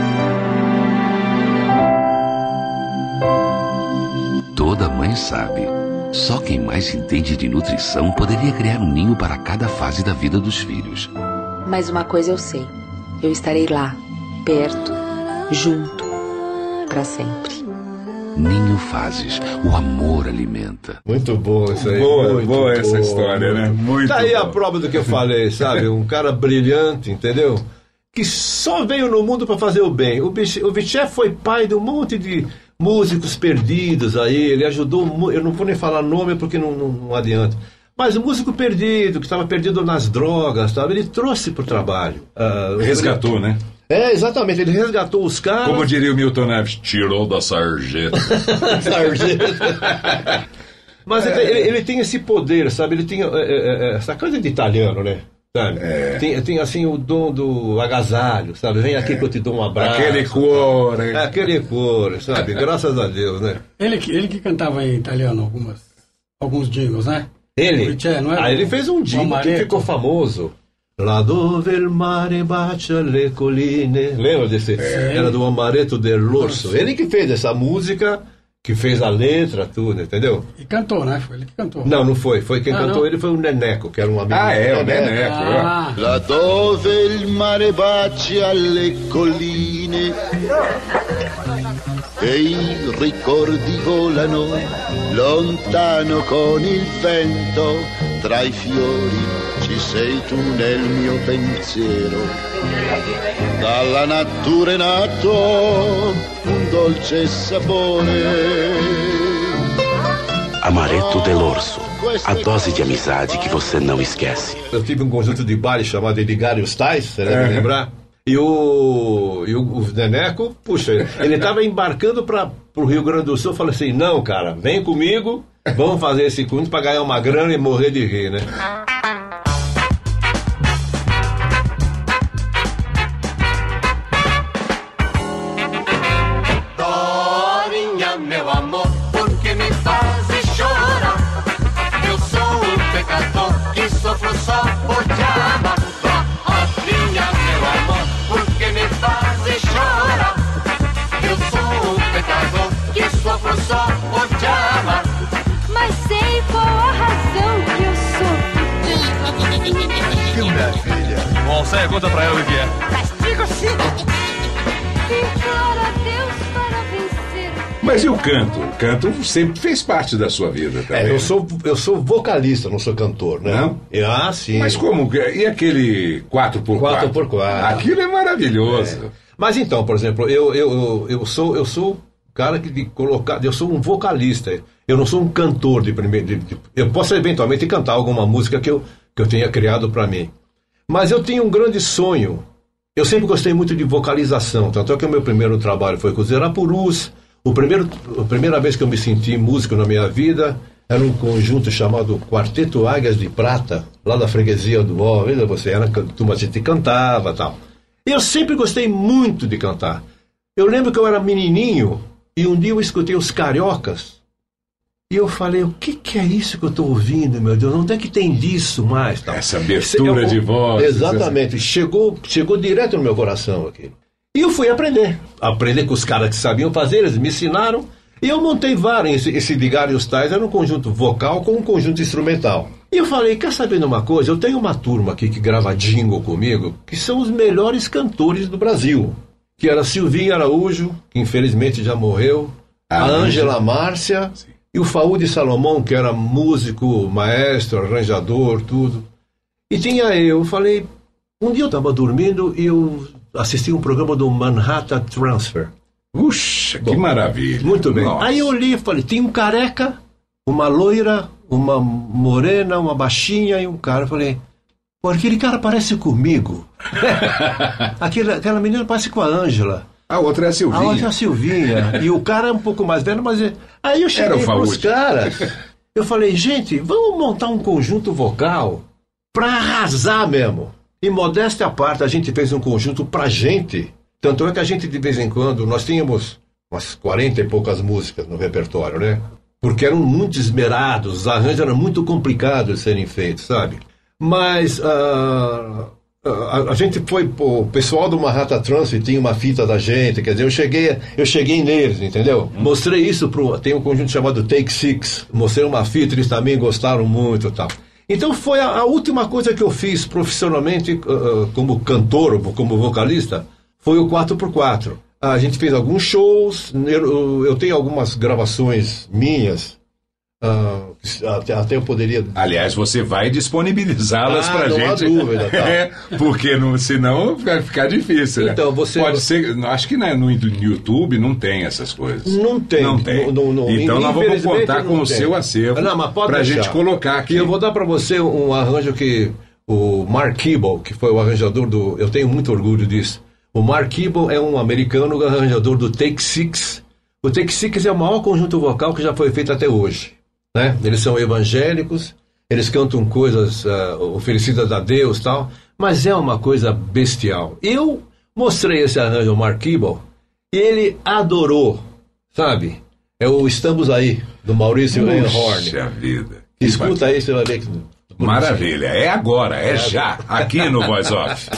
Toda mãe sabe. Só quem mais entende de nutrição poderia criar um ninho para cada fase da vida dos filhos. Mas uma coisa eu sei. Eu estarei lá, perto, junto, para sempre. Ninho Fases, o amor alimenta. Muito bom isso aí. Boa essa história, né? Muito tá aí boa. A prova do que eu falei, sabe? Um cara brilhante, entendeu? Que só veio no mundo para fazer o bem. O Vitché foi pai de um monte de músicos perdidos aí. Ele ajudou, eu não vou nem falar nome porque não adianta. Mas o músico perdido, que estava perdido nas drogas, sabe? Ele trouxe para o trabalho. Resgatou, né? Exatamente, ele resgatou os caras. Como diria o Milton Neves, tirou da sarjeta. Sarjeta. Mas ele tem esse poder, sabe? Ele tem essa coisa de italiano, né? Sabe? Tem assim o dom do agasalho, sabe? Vem aqui que eu te dou um abraço. Aquele cuore, sabe? Graças a Deus, né? Ele que cantava em italiano alguns jingles, né? Ele? Ele fez um jingle que ficou famoso. Lá dove il mare bacia le colline. Lembra desse? Era do Amaretto dell'Orso. Ele que fez essa música, que fez a letra, tudo, entendeu? E cantou, né? Foi ele que cantou. Não foi. Foi quem cantou ele foi o Neneco, que era um amigo. O Neneco. Là dove il mare bacia le colline e i ricordi volano lontano con il vento, tra i fiori ci sei tu nel mio pensiero, dalla natura è nato un dolce sapore. Amaretto dell'Orso, a dose de amizade que você não esquece. Eu tive um conjunto de baile chamado Edgar e os Tais, você deve lembrar? E o Neneco, puxa, ele estava embarcando para o Rio Grande do Sul. Eu falei assim, não, cara, vem comigo, vamos fazer esse conjunto para ganhar uma grana e morrer de rir, né? Dorinha, meu amor, por que me fazes chorar? Eu sou um pecador que sofro só por te amar. Dorinha, meu amor, por que me fazes chorar? Eu sou um pecador que sofro só por te amar. Mas sei qual a razão que eu sofro. Que minha filha? Bom, Céia, conta pra ela o que é. Castigo sim. Imploro a Deus para vencer. Mas e o canto? O canto sempre fez parte da sua vida também. Eu sou vocalista, não sou cantor, né? Não? Sim. Mas como? E aquele 4x4? 4x4. Aquilo é maravilhoso. Mas então, por exemplo, eu sou cara que de colocar, eu sou um vocalista. Eu não sou um cantor de primeiro. Eu posso eventualmente cantar alguma música que eu tenha criado para mim. Mas eu tenho um grande sonho. Eu sempre gostei muito de vocalização. Tanto é que o meu primeiro trabalho foi com os Irapurus. A primeira vez que eu me senti músico na minha vida era um conjunto chamado Quarteto Águias de Prata, lá da freguesia do Ó. Veja você, era turma, a gente cantava e tal. E eu sempre gostei muito de cantar. Eu lembro que eu era menininho e um dia eu escutei os Cariocas. E eu falei, o que é isso que eu estou ouvindo, meu Deus? Onde é que tem disso mais? Tal? Essa abertura de voz. Exatamente. Chegou direto no meu coração aqui. E eu fui aprender com os caras que sabiam fazer, eles me ensinaram. E eu montei vários. Esse Edgar e os Tais era um conjunto vocal com um conjunto instrumental. E eu falei, quer saber de uma coisa? Eu tenho uma turma aqui que grava jingle comigo, que são os melhores cantores do Brasil. Que era Silvinho Araújo, que infelizmente já morreu, a Ângela Márcia... Sim. E o Faúde Salomão, que era músico, maestro, arranjador, tudo. E tinha eu falei... Um dia eu estava dormindo e eu assisti um programa do Manhattan Transfer. Puxa, que maravilha. Muito bem. Nossa. Aí eu olhei e falei, tem um careca, uma loira, uma morena, uma baixinha e um cara. Eu falei, pô, aquele cara parece comigo. Aquela menina parece com a Ângela. A outra é a Silvinha. A outra é a Silvinha. E o cara é um pouco mais velho, mas... Aí eu cheguei com os caras. Eu falei, gente, vamos montar um conjunto vocal pra arrasar mesmo. E modéstia à parte, a gente fez um conjunto pra gente. Tanto é que a gente, de vez em quando, nós tínhamos umas 40 e poucas músicas no repertório, né? Porque eram muito esmerados, os arranjos eram muito complicados de serem feitos, sabe? Mas... A gente foi, o pessoal do Manhattan Transfer tinha uma fita da gente, quer dizer, eu cheguei neles, entendeu? Mostrei isso tem um conjunto chamado Take Six, mostrei uma fita, eles também gostaram muito e tal. Então foi a última coisa que eu fiz profissionalmente como cantor, ou como vocalista, foi o 4x4. A gente fez alguns shows, eu tenho algumas gravações minhas, até eu poderia... Aliás, você vai disponibilizá-las pra gente. Não há dúvida, tá? Porque senão vai ficar difícil, né? Então, pode ser, acho que no YouTube não tem essas coisas. Não tem. Então nós vamos contar com o seu acervo pra gente colocar aqui. E eu vou dar pra você um arranjo que o Mark Keeble, que foi o arranjador eu tenho muito orgulho disso. O Mark Kibble é um americano arranjador do Take Six. O Take Six é o maior conjunto vocal que já foi feito até hoje, né? Eles são evangélicos, eles cantam coisas oferecidas a Deus e tal, mas é uma coisa bestial. Eu mostrei esse arranjo ao Mark Kibble e ele adorou, sabe? É o Estamos Aí, do Maurício Einhorn. Puxa vida. Escuta aí, você vai ver que... Maravilha, é agora, é já, aqui no Voz Off.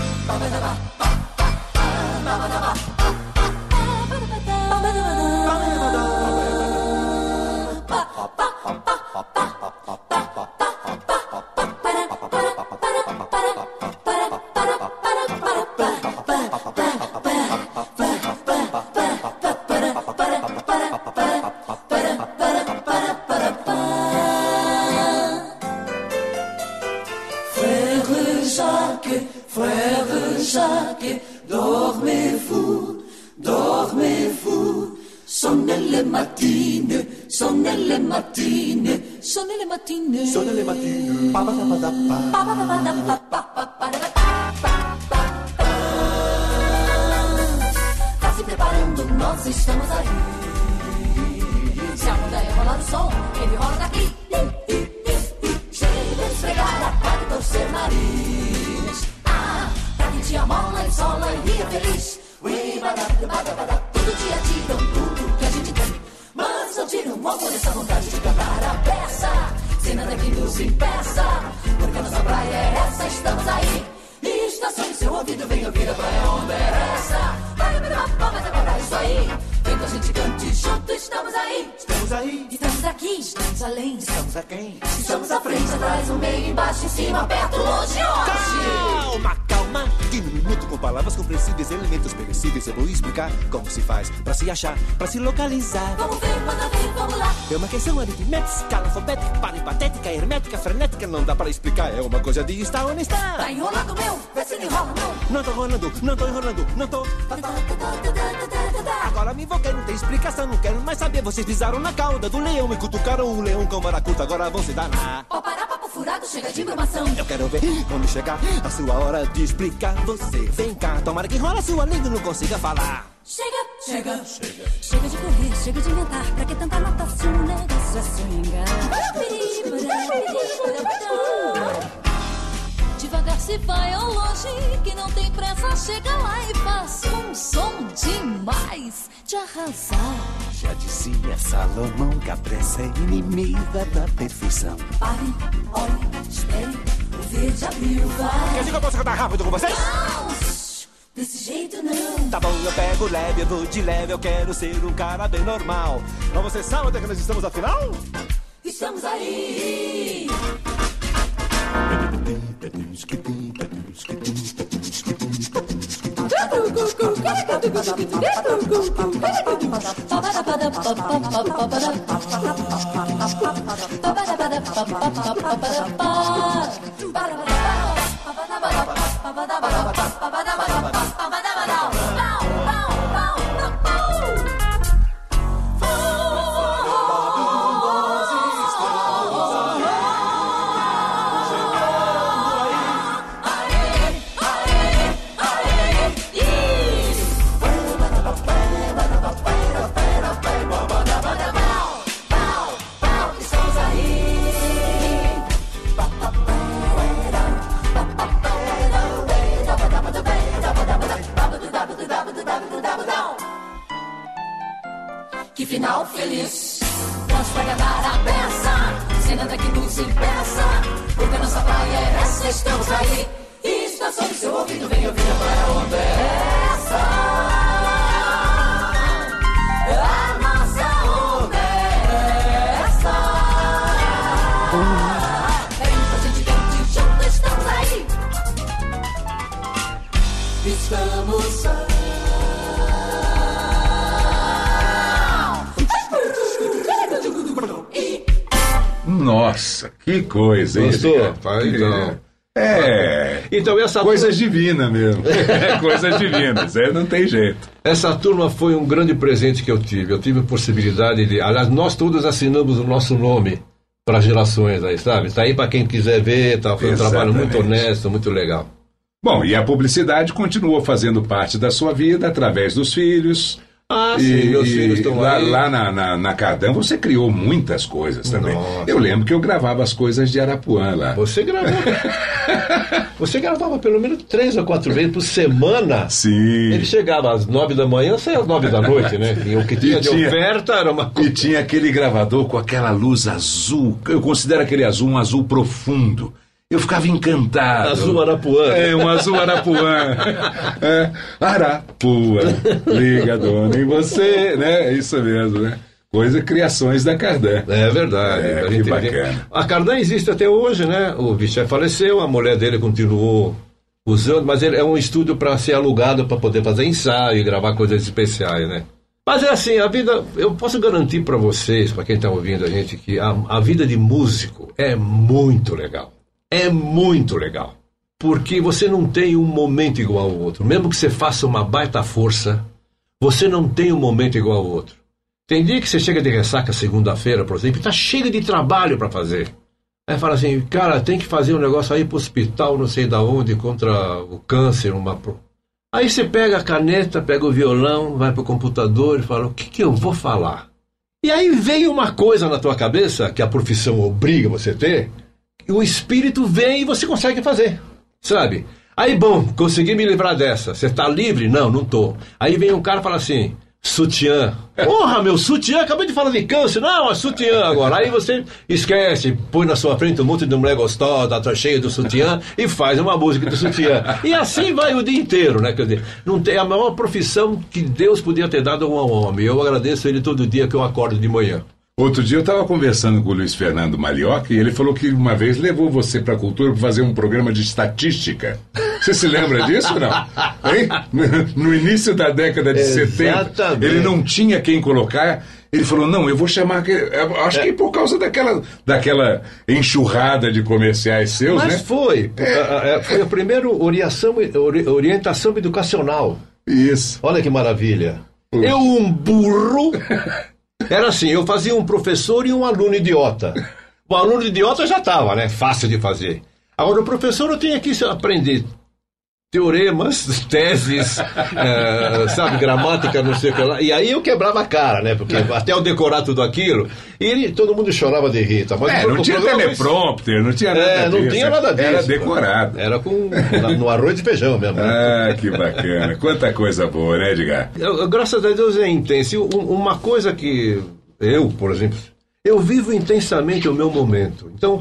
Frère Jacques, dormez-vous, dormez-vous. Sonnez les matines, sonnez les matines, sonnez les matines, sonnez les matines. Tá se preparando, nós estamos aí. Se a onda rolar o som, ele rola daqui. Cheio de esfregar a cara e torcer nariz. Pra que te amola e sola e ria feliz. Todo dia tiram tudo que a gente tem, mas não tiram um pouco dessa vontade de cantar a peça. Sem nada que nos impeça, porque a nossa praia é essa, estamos aí. Estações, seu ouvido, vem ouvir a praia onde é essa. Vai decorar isso aí. Vem com a gente, cante junto, estamos aí. Estamos aí, estamos aqui, estamos além. Estamos a quem? Estamos à frente, atrás, no meio, embaixo, em cima, perto, longe, onde? Calma, calma, que no minuto com palavras compreensíveis, elementos perecíveis, eu vou explicar como se faz pra se achar, pra se localizar. Vamos ver, manda ver, vamos lá. É uma questão aritmética, escala alfabética, peripatética, hermética, frenética, não dá pra explicar, é uma coisa de estar ou não estar. Tá enrolado meu, vê se não enrola não. Não tô enrolando, não tô enrolando, não tô. Agora me invoquei, não tem explicação, não quero mais saber. Vocês pisaram na cauda do leão e cutucaram o leão com vara curta, agora vão se danar. Ó, parar, papo furado, chega de bromação. Eu quero ver quando chegar a sua hora de explicar. Você vem cá, tomara que rola sua língua e não consiga falar. Chega, chega, chega de correr, chega de inventar. Pra que tanta nota se o negócio é swingar? Devagar se vai ao longe, que não tem pressa, chega lá e faz um som demais de arrasar. Já dizia Salomão que a pressa é inimiga da perfeição. Pare, olhe, espere, o verde abriu, vai. Quer dizer que eu posso cantar rápido com vocês? Não, desse jeito não. Tá bom, eu pego leve, eu vou de leve, eu quero ser um cara bem normal. Mas você sabe onde é que nós estamos afinal? Estamos aí. Que final feliz, nós vai ganhar a peça, sem nada que nos impeça, porque a nossa praia é essa, estamos aí. Estação do seu ouvido, vem ouvir a praia onde é essa. A nossa onda é essa. Vem com a gente, cante junto, estamos aí. Estamos aí. Nossa, que coisa, hein? Gostou? Então. Então essa coisas divinas mesmo. Coisas divinas, não tem jeito. Essa turma foi um grande presente que eu tive. Eu tive a possibilidade de... Aliás, nós todos assinamos o nosso nome para as gerações aí, sabe? Tá aí para quem quiser ver, tá? Foi um trabalho muito honesto, muito legal. Bom, e a publicidade continuou fazendo parte da sua vida através dos filhos. Sim, meus filhos estão lá, aí. lá na Cardan você criou muitas coisas também. Nossa. Eu lembro que eu gravava as coisas de Arapuã lá. Você gravava pelo menos 3 ou 4 vezes por semana. Sim. Ele chegava às 9 da manhã, saia às 9 da noite, né? E o que tinha de oferta era uma coisa. E tinha aquele gravador com aquela luz azul. Eu considero aquele azul um azul profundo. Eu ficava encantado. Azul Arapuã. Um azul Arapuã. Arapuã, liga dona em você, né? É isso mesmo, né? Criações da Cardan. É verdade. Que bacana. A Cardan existe até hoje, né? O bicho faleceu, a mulher dele continuou usando, mas ele é um estúdio para ser alugado para poder fazer ensaio e gravar coisas especiais, né? Mas é assim, a vida, eu posso garantir para vocês, para quem está ouvindo a gente, que a vida de músico é muito legal. É muito legal. Porque você não tem um momento igual ao outro. Mesmo que você faça uma baita força, você não tem um momento igual ao outro. Tem dia que você chega de ressaca segunda-feira, por exemplo, e tá cheio de trabalho para fazer. Aí fala assim, cara, tem que fazer um negócio aí pro hospital, não sei da onde, contra o câncer, Aí você pega a caneta, pega o violão, vai pro computador e fala, o que eu vou falar? E aí vem uma coisa na tua cabeça, que a profissão obriga você a ter, o espírito vem e você consegue fazer, sabe? Aí, bom, consegui me livrar dessa. Você tá livre? Não, não tô. Aí vem um cara e fala assim, sutiã. Porra, meu sutiã, acabei de falar de câncer. Não, é sutiã agora. Aí você esquece, põe na sua frente um monte de mulher gostosa, tá cheia do sutiã e faz uma música do sutiã. E assim vai o dia inteiro, né? Quer dizer, não tem a maior profissão que Deus podia ter dado a um homem. Eu agradeço ele todo dia que eu acordo de manhã. Outro dia eu estava conversando com o Luiz Fernando Malioca e ele falou que uma vez levou você para a Cultura para fazer um programa de estatística. Você se lembra disso ou não? Hein? No início da década de 70, ele não tinha quem colocar. Ele falou, não, eu vou chamar... Acho que por causa daquela enxurrada de comerciais seus, mas né? Foi a primeira orientação educacional. Isso. Olha que maravilha. Eu, um burro... Era assim, eu fazia um professor e um aluno idiota. O aluno idiota já estava, né? Fácil de fazer. Agora, o professor eu tinha que aprender teoremas, teses, sabe, gramática, não sei o que lá. E aí eu quebrava a cara, né? Porque até eu decorar tudo aquilo, e todo mundo chorava de rir. Tá? Mas não tinha teleprompter, não tinha nada disso. Não tinha nada disso. Era decorado. Era no arroz e feijão mesmo. Né? Que bacana. Quanta coisa boa, né, Edgar? Graças a Deus é intenso. Uma coisa que eu, por exemplo... Eu vivo intensamente o meu momento. Então,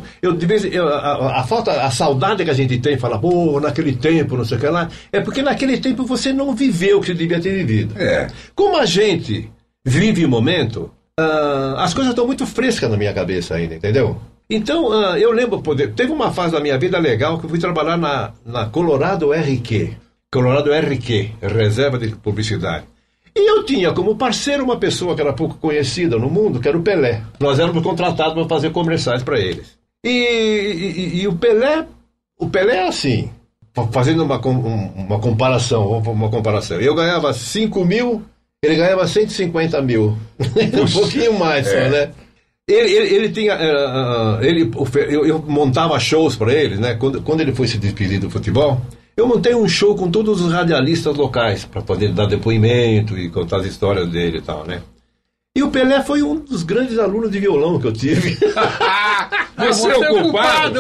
a saudade que a gente tem, fala, pô, naquele tempo, não sei o que lá, é porque naquele tempo você não viveu o que você devia ter vivido. Como a gente vive o momento, as coisas estão muito frescas na minha cabeça ainda, entendeu? Então, eu lembro, teve uma fase da minha vida legal que eu fui trabalhar na Colorado RQ, Reserva de Publicidade. E eu tinha como parceiro uma pessoa que era pouco conhecida no mundo, que era o Pelé. Nós éramos contratados para fazer comerciais para eles. E o Pelé é assim, fazendo uma comparação, eu ganhava 5 mil, ele ganhava 150 mil. Um pouquinho mais, só, né? Ele tinha... eu montava shows para ele, né? Quando ele foi se despedir do futebol... Eu montei um show com todos os radialistas locais para poder dar depoimento e contar as histórias dele e tal, né? E o Pelé foi um dos grandes alunos de violão que eu tive. Você é o culpado?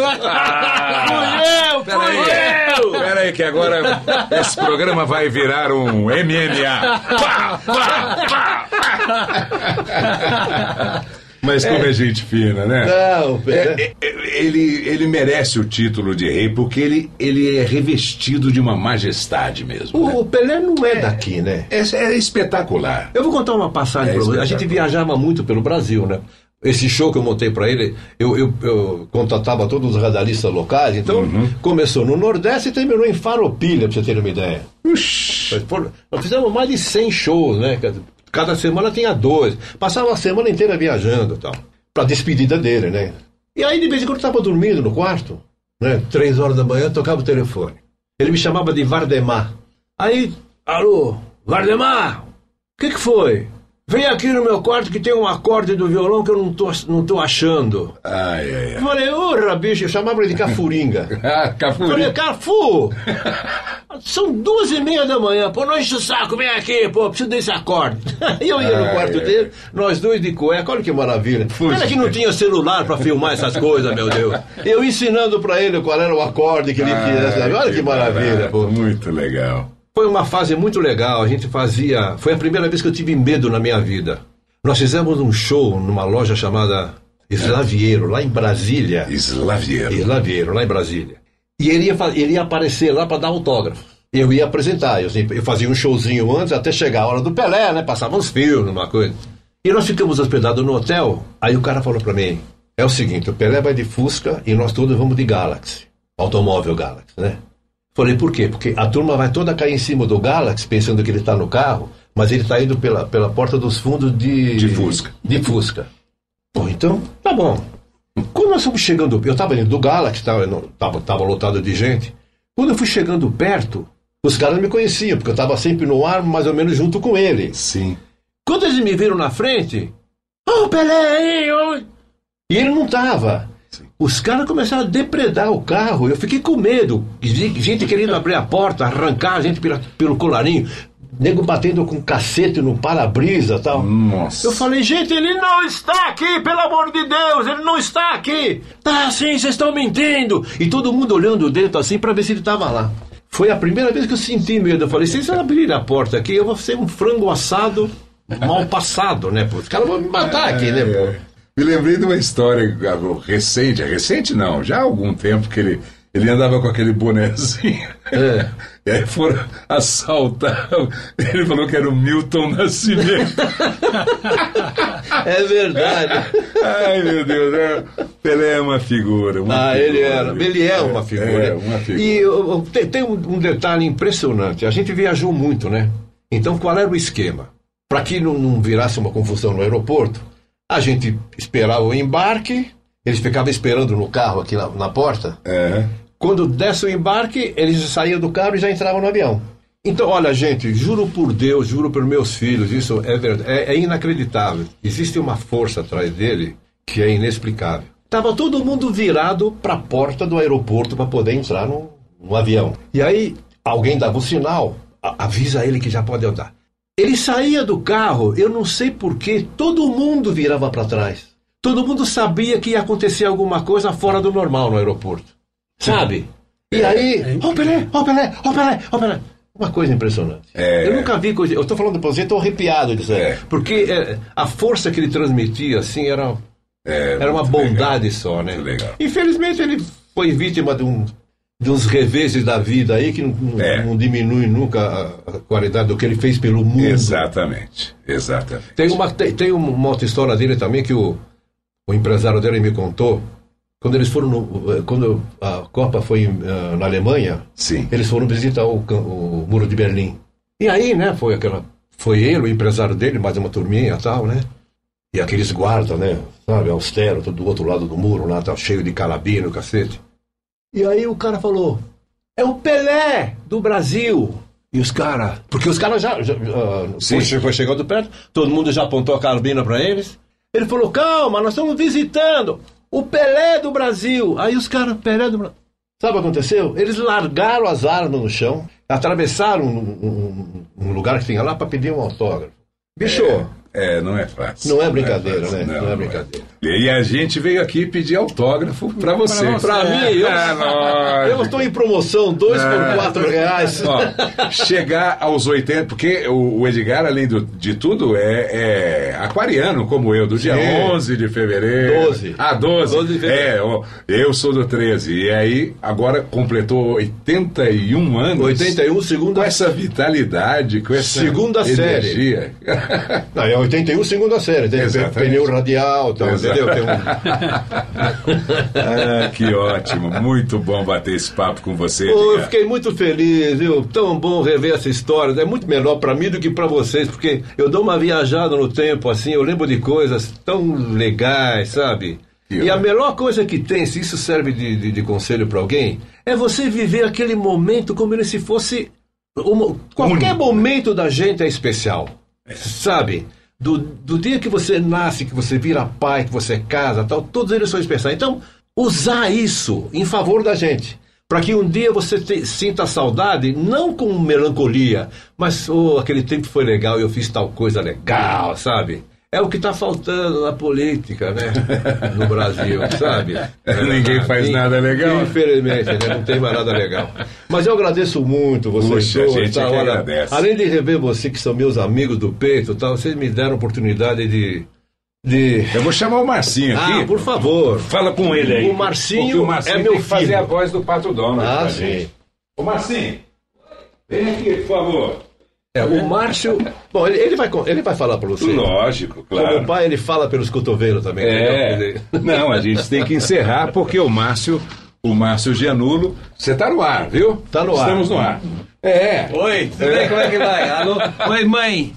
Fui eu! Peraí, que agora esse programa vai virar um MMA. Pá, pá, pá, pá. Mas como é gente fina, né? Não, ele merece o título de rei porque ele é revestido de uma majestade mesmo. O Pelé não é daqui, né? É espetacular. Eu vou contar uma passagem para você. A gente viajava muito pelo Brasil, né? Esse show que eu montei para ele, eu contatava todos os radialistas locais. Então, começou no Nordeste e terminou em Farroupilha, para você ter uma ideia. Nós fizemos mais de 100 shows, né? Cada semana tinha 2. Passava a semana inteira viajando e tal. Pra despedida dele, né? E aí, de vez em quando, eu tava dormindo no quarto, né? 3 horas da manhã, tocava o telefone. Ele me chamava de Vardemar. Aí, alô, Vardemar, o que foi? vem aqui no meu quarto que tem um acorde do violão que eu não tô achando. Eu falei, orra, bicho, eu chamava ele de Cafuringa. Cafuringa. Falei, Cafu, são 2:30 da manhã, pô, não enche o saco, vem aqui, pô, preciso desse acorde. E eu ia no quarto dele, nós dois de cueca, olha que maravilha. Pena que não tinha celular pra filmar essas coisas, meu Deus. Eu ensinando pra ele qual era o acorde que ele quisesse. Olha que maravilha, pô. Muito legal. Foi uma fase muito legal, a gente fazia... Foi a primeira vez que eu tive medo na minha vida. Nós fizemos um show numa loja chamada Slaviero, lá em Brasília. Slaviero, lá em Brasília. E ele ia aparecer lá para dar autógrafo. Eu ia apresentar, eu fazia um showzinho antes, até chegar a hora do Pelé, né? Passava uns filmes, uma coisa. E nós ficamos hospedados no hotel, aí o cara falou para mim, é o seguinte, o Pelé vai de Fusca e nós todos vamos de Galaxy. Automóvel Galaxy, né? Falei, por quê? Porque a turma vai toda cair em cima do Galaxy, pensando que ele está no carro, mas ele está indo pela porta dos fundos de Fusca. De Fusca. Bom, então, tá bom. Quando nós fomos chegando, eu estava indo do Galaxy, tava lotado de gente. Quando eu fui chegando perto, os caras não me conheciam, porque eu estava sempre no ar, mais ou menos junto com ele. Sim. Quando eles me viram na frente, Pelé aí, e ele não estava. Os caras começaram a depredar o carro. Eu fiquei com medo. Gente querendo abrir a porta, arrancar a gente pelo colarinho. Nego batendo com cacete no para-brisa e tal. Nossa. Eu falei, gente, ele não está aqui, pelo amor de Deus, ele não está aqui. Tá sim, vocês estão mentindo. E todo mundo olhando dentro assim para ver se ele estava lá. Foi a primeira vez que eu senti medo. Eu falei, se eles abrirem a porta aqui, eu vou ser um frango assado mal passado, né, pô? Os caras vão me matar aqui, né, pô? Me lembrei de uma história recente não, já há algum tempo que ele andava com aquele bonezinho. E aí foram assaltar. Ele falou que era o Milton Nascimento. É verdade. Ai, meu Deus. Pelé é uma figura. Ele é uma figura. Uma figura. E tem um detalhe impressionante. A gente viajou muito, né? Então qual era o esquema? Para que não virasse uma confusão no aeroporto, a gente esperava o embarque, eles ficavam esperando no carro aqui na porta. Quando desse o embarque, eles saíam do carro e já entravam no avião. Então, olha, gente, juro por Deus, juro por meus filhos, isso é verdade, é inacreditável. Existe uma força atrás dele que é inexplicável. Tava todo mundo virado para a porta do aeroporto para poder entrar no avião. E aí, alguém dava o sinal, avisa ele que já pode andar. Ele saía do carro, eu não sei porquê, todo mundo virava para trás. Todo mundo sabia que ia acontecer alguma coisa fora do normal no aeroporto. Sabe? E aí, Pelé. Uma coisa impressionante. Eu nunca vi coisa... Eu estou falando para você, estou arrepiado disso aí. Porque a força que ele transmitia, assim, era uma bondade legal. Só, né? Legal. Infelizmente, ele foi vítima de uns reveses da vida aí que não diminui nunca a qualidade do que ele fez pelo mundo. Exatamente. Tem uma outra história dele também que o empresário dele me contou. Quando eles foram quando a Copa foi na Alemanha, sim, eles foram visitar o Muro de Berlim. E aí, né, foi ele, o empresário dele, mais uma turminha e tal, né? E aqueles guardas, né, sabe, austero, do outro lado do muro lá, tá cheio de carabina, cacete. E aí o cara falou, é o Pelé do Brasil. E os caras, porque os caras já foi chegando perto, todo mundo já apontou a carabina para eles. Ele falou, calma, nós estamos visitando o Pelé do Brasil. Aí os caras, Pelé do Brasil. Sabe o que aconteceu? Eles largaram as armas no chão, atravessaram um lugar que tinha lá para pedir um autógrafo. Bicho... não é fácil. Não é brincadeira, né? Não é brincadeira. E a gente veio aqui pedir autógrafo pra você. Pra mim, eu estou em promoção, 2 por R$4. Ó, chegar aos 80, porque o Edgar, além de tudo, é aquariano, como eu, do dia 11 de fevereiro. 12. 12 de fevereiro. Eu sou do 13. E aí, agora completou 81 anos. 81, segunda... Com essa vitalidade, com essa segunda energia. Série. Não, é 81, segunda série. Tem pneu radial, entendeu? Tem que ótimo. Muito bom bater esse papo com você. Eu fiquei muito feliz, viu? Tão bom rever essa história. É muito melhor pra mim do que pra vocês, porque eu dou uma viajada no tempo, assim, eu lembro de coisas tão legais, sabe? E a melhor coisa que tem, se isso serve de conselho pra alguém, é você viver aquele momento como se fosse... Qualquer momento da gente é especial. Sabe? do dia que você nasce, que você vira pai, que você casa, tal, todos eles são especiais. Então, usar isso em favor da gente, para que um dia você sinta saudade, não com melancolia, mas aquele tempo foi legal e eu fiz tal coisa legal, sabe? É o que está faltando na política, né? No Brasil, sabe? Ninguém faz nada legal. Infelizmente, né? Não tem mais nada legal. Mas eu agradeço muito vocês dois. A gente tá? que agradece. Além de rever vocês, que são meus amigos do peito, tá? Vocês me deram a oportunidade de... Eu vou chamar o Marcinho aqui. Por favor. Fala com ele aí. O Marcinho, é meu tem que fazer filho. a voz do Pato Donald. Sim. Gente. Ô Marcinho, vem aqui, por favor. O Márcio... Bom, ele vai falar para você. Lógico, claro. Como o pai, ele fala pelos cotovelos também. Não, a gente tem que encerrar porque o Márcio Gianulo... Você tá no ar, viu? Tá no ar. Estamos no ar. Oi, tudo bem? Como é que vai? Alô? Oi, mãe.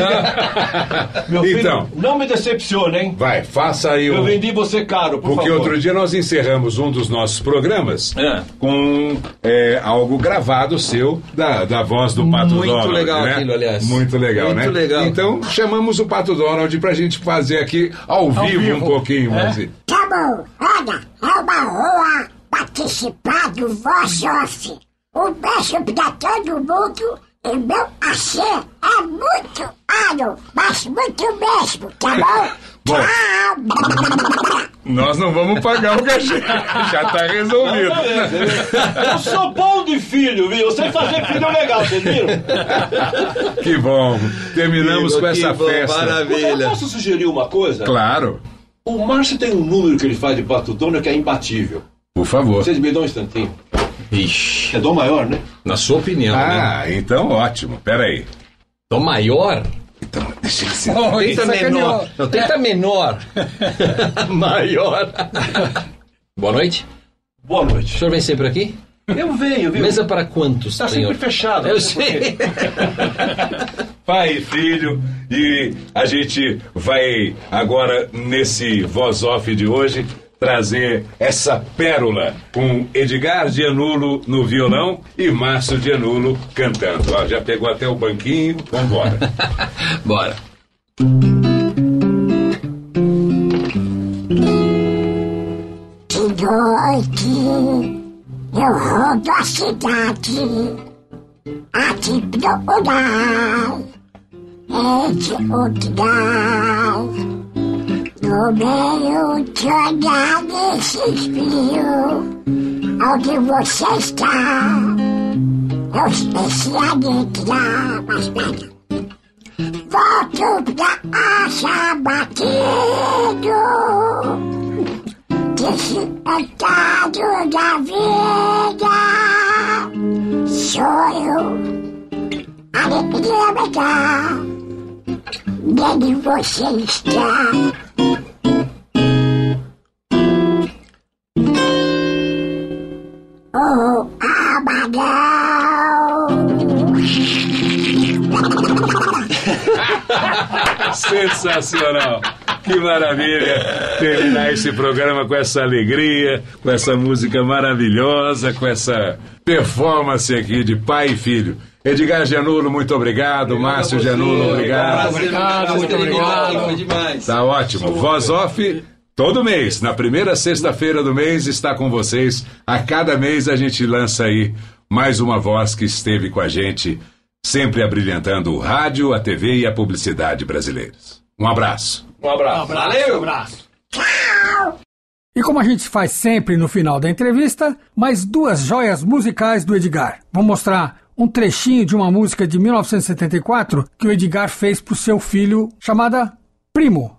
Não. Meu filho, então, não me decepcione, hein? Vai, faça aí Eu vendi você caro, por porque favor. outro dia nós encerramos um dos nossos programas com algo gravado seu, da voz do Pato Donald. Muito legal, né? aquilo, aliás. Muito legal, né? Muito legal. Então, chamamos o Pato Donald pra gente fazer aqui ao vivo um pouquinho. Tá bom, olha, é uma honra participar do Voz Off. Um beijo pra todo mundo e meu axé é muito caro, mas muito mesmo, tá bom? Bom, Tchau! nós não vamos pagar o cachê, já tá resolvido. Eu sou bom de filho, viu? Eu sei fazer filho legal, vocês viram? Que bom, terminamos com essa festa. Maravilha. Eu posso sugerir uma coisa? Claro. O Márcio tem um número que ele faz de Pato Donald que é imbatível. Por favor. Vocês me dão um instantinho. Ixi. É Dom Maior, né? Na sua opinião, né? Então ótimo. Pera aí. Dó maior? Então, deixa ele ser. Tenta menor. Não, tenta menor. Maior. Boa noite. Boa noite. O senhor vem sempre aqui? Eu venho, viu? Mesa para quantos, Tá senhor? sempre fechado. Eu sei. Pai e filho, e a gente vai agora, nesse Voz Off de hoje, trazer essa pérola com Edgar Gianulo no violão e Márcio Gianulo cantando. Ó, já pegou até o banquinho, vambora. Bora. De noite eu rodo a cidade a te procurar entre outras. No meio de olhar nesse espelho, onde você está, eu esqueci a letra, mas pera. Volto pra achar batido desse estado da vida. Sou eu, alegria legal, nele você está. Oh, Sensacional! Que maravilha terminar esse programa com essa alegria, com essa música maravilhosa, com essa performance aqui de pai e filho. Edgar Gianulo, muito obrigado. Márcio Gianulo, obrigado. Muito obrigado. Foi demais. Tá ótimo. Voz Off, todo mês, na primeira sexta-feira do mês, está com vocês. A cada mês a gente lança aí mais uma voz que esteve com a gente, sempre abrilhantando o rádio, a TV e a publicidade brasileiras. Um abraço. Um abraço. Valeu. Um abraço. E como a gente faz sempre no final da entrevista, mais duas joias musicais do Edgar. Vou mostrar um trechinho de uma música de 1974 que o Edgar fez para o seu filho, chamada Primo.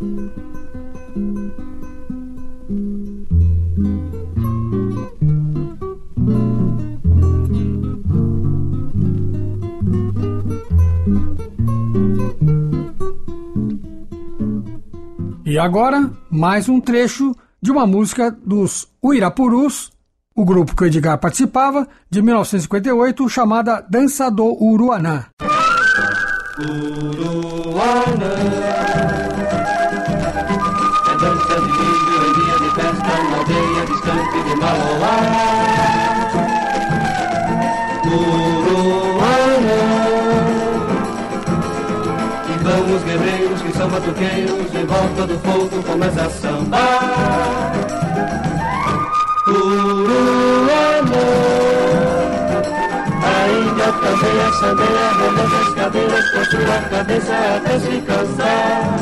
E agora, mais um trecho de uma música dos Uirapurus, o grupo que o Edgar participava, de 1958, chamada Dança do Uruanã. Uruanã é dança de índio em dia de festa na aldeia distante de Maloá. Uruanã, e vamos guerreiros que são batuqueiros, em volta do fogo começa a sambar. Uruanã, a índia também é sandeia, remoça as cadeiras com sua cabeça até se cansar.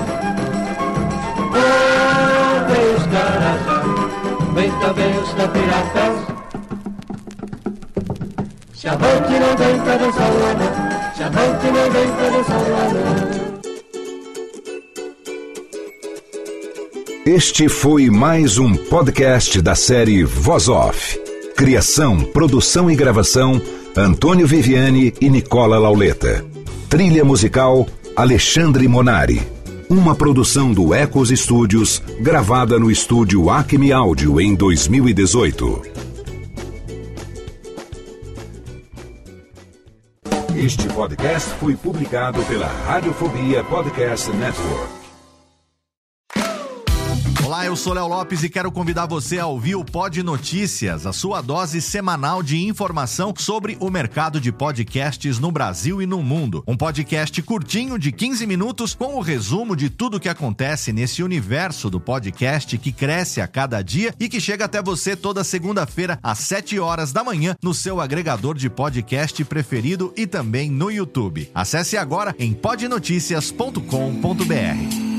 Oh, vem os carajás, vem também os capiratas. Chavante não vem pra dançar o anã, chavante não vem pra dançar o anã. Este foi mais um podcast da série Voz Off. Criação, produção e gravação, Antônio Viviani e Nicola Lauleta. Trilha musical, Alexandre Monari. Uma produção do Ecos Studios, gravada no estúdio Acme Áudio em 2018. Este podcast foi publicado pela Radiofobia Podcast Network. Olá, eu sou Léo Lopes e quero convidar você a ouvir o Pod Notícias, a sua dose semanal de informação sobre o mercado de podcasts no Brasil e no mundo. Um podcast curtinho de 15 minutos com o resumo de tudo o que acontece nesse universo do podcast que cresce a cada dia e que chega até você toda segunda-feira às 7 horas da manhã no seu agregador de podcast preferido e também no YouTube. Acesse agora em podnoticias.com.br.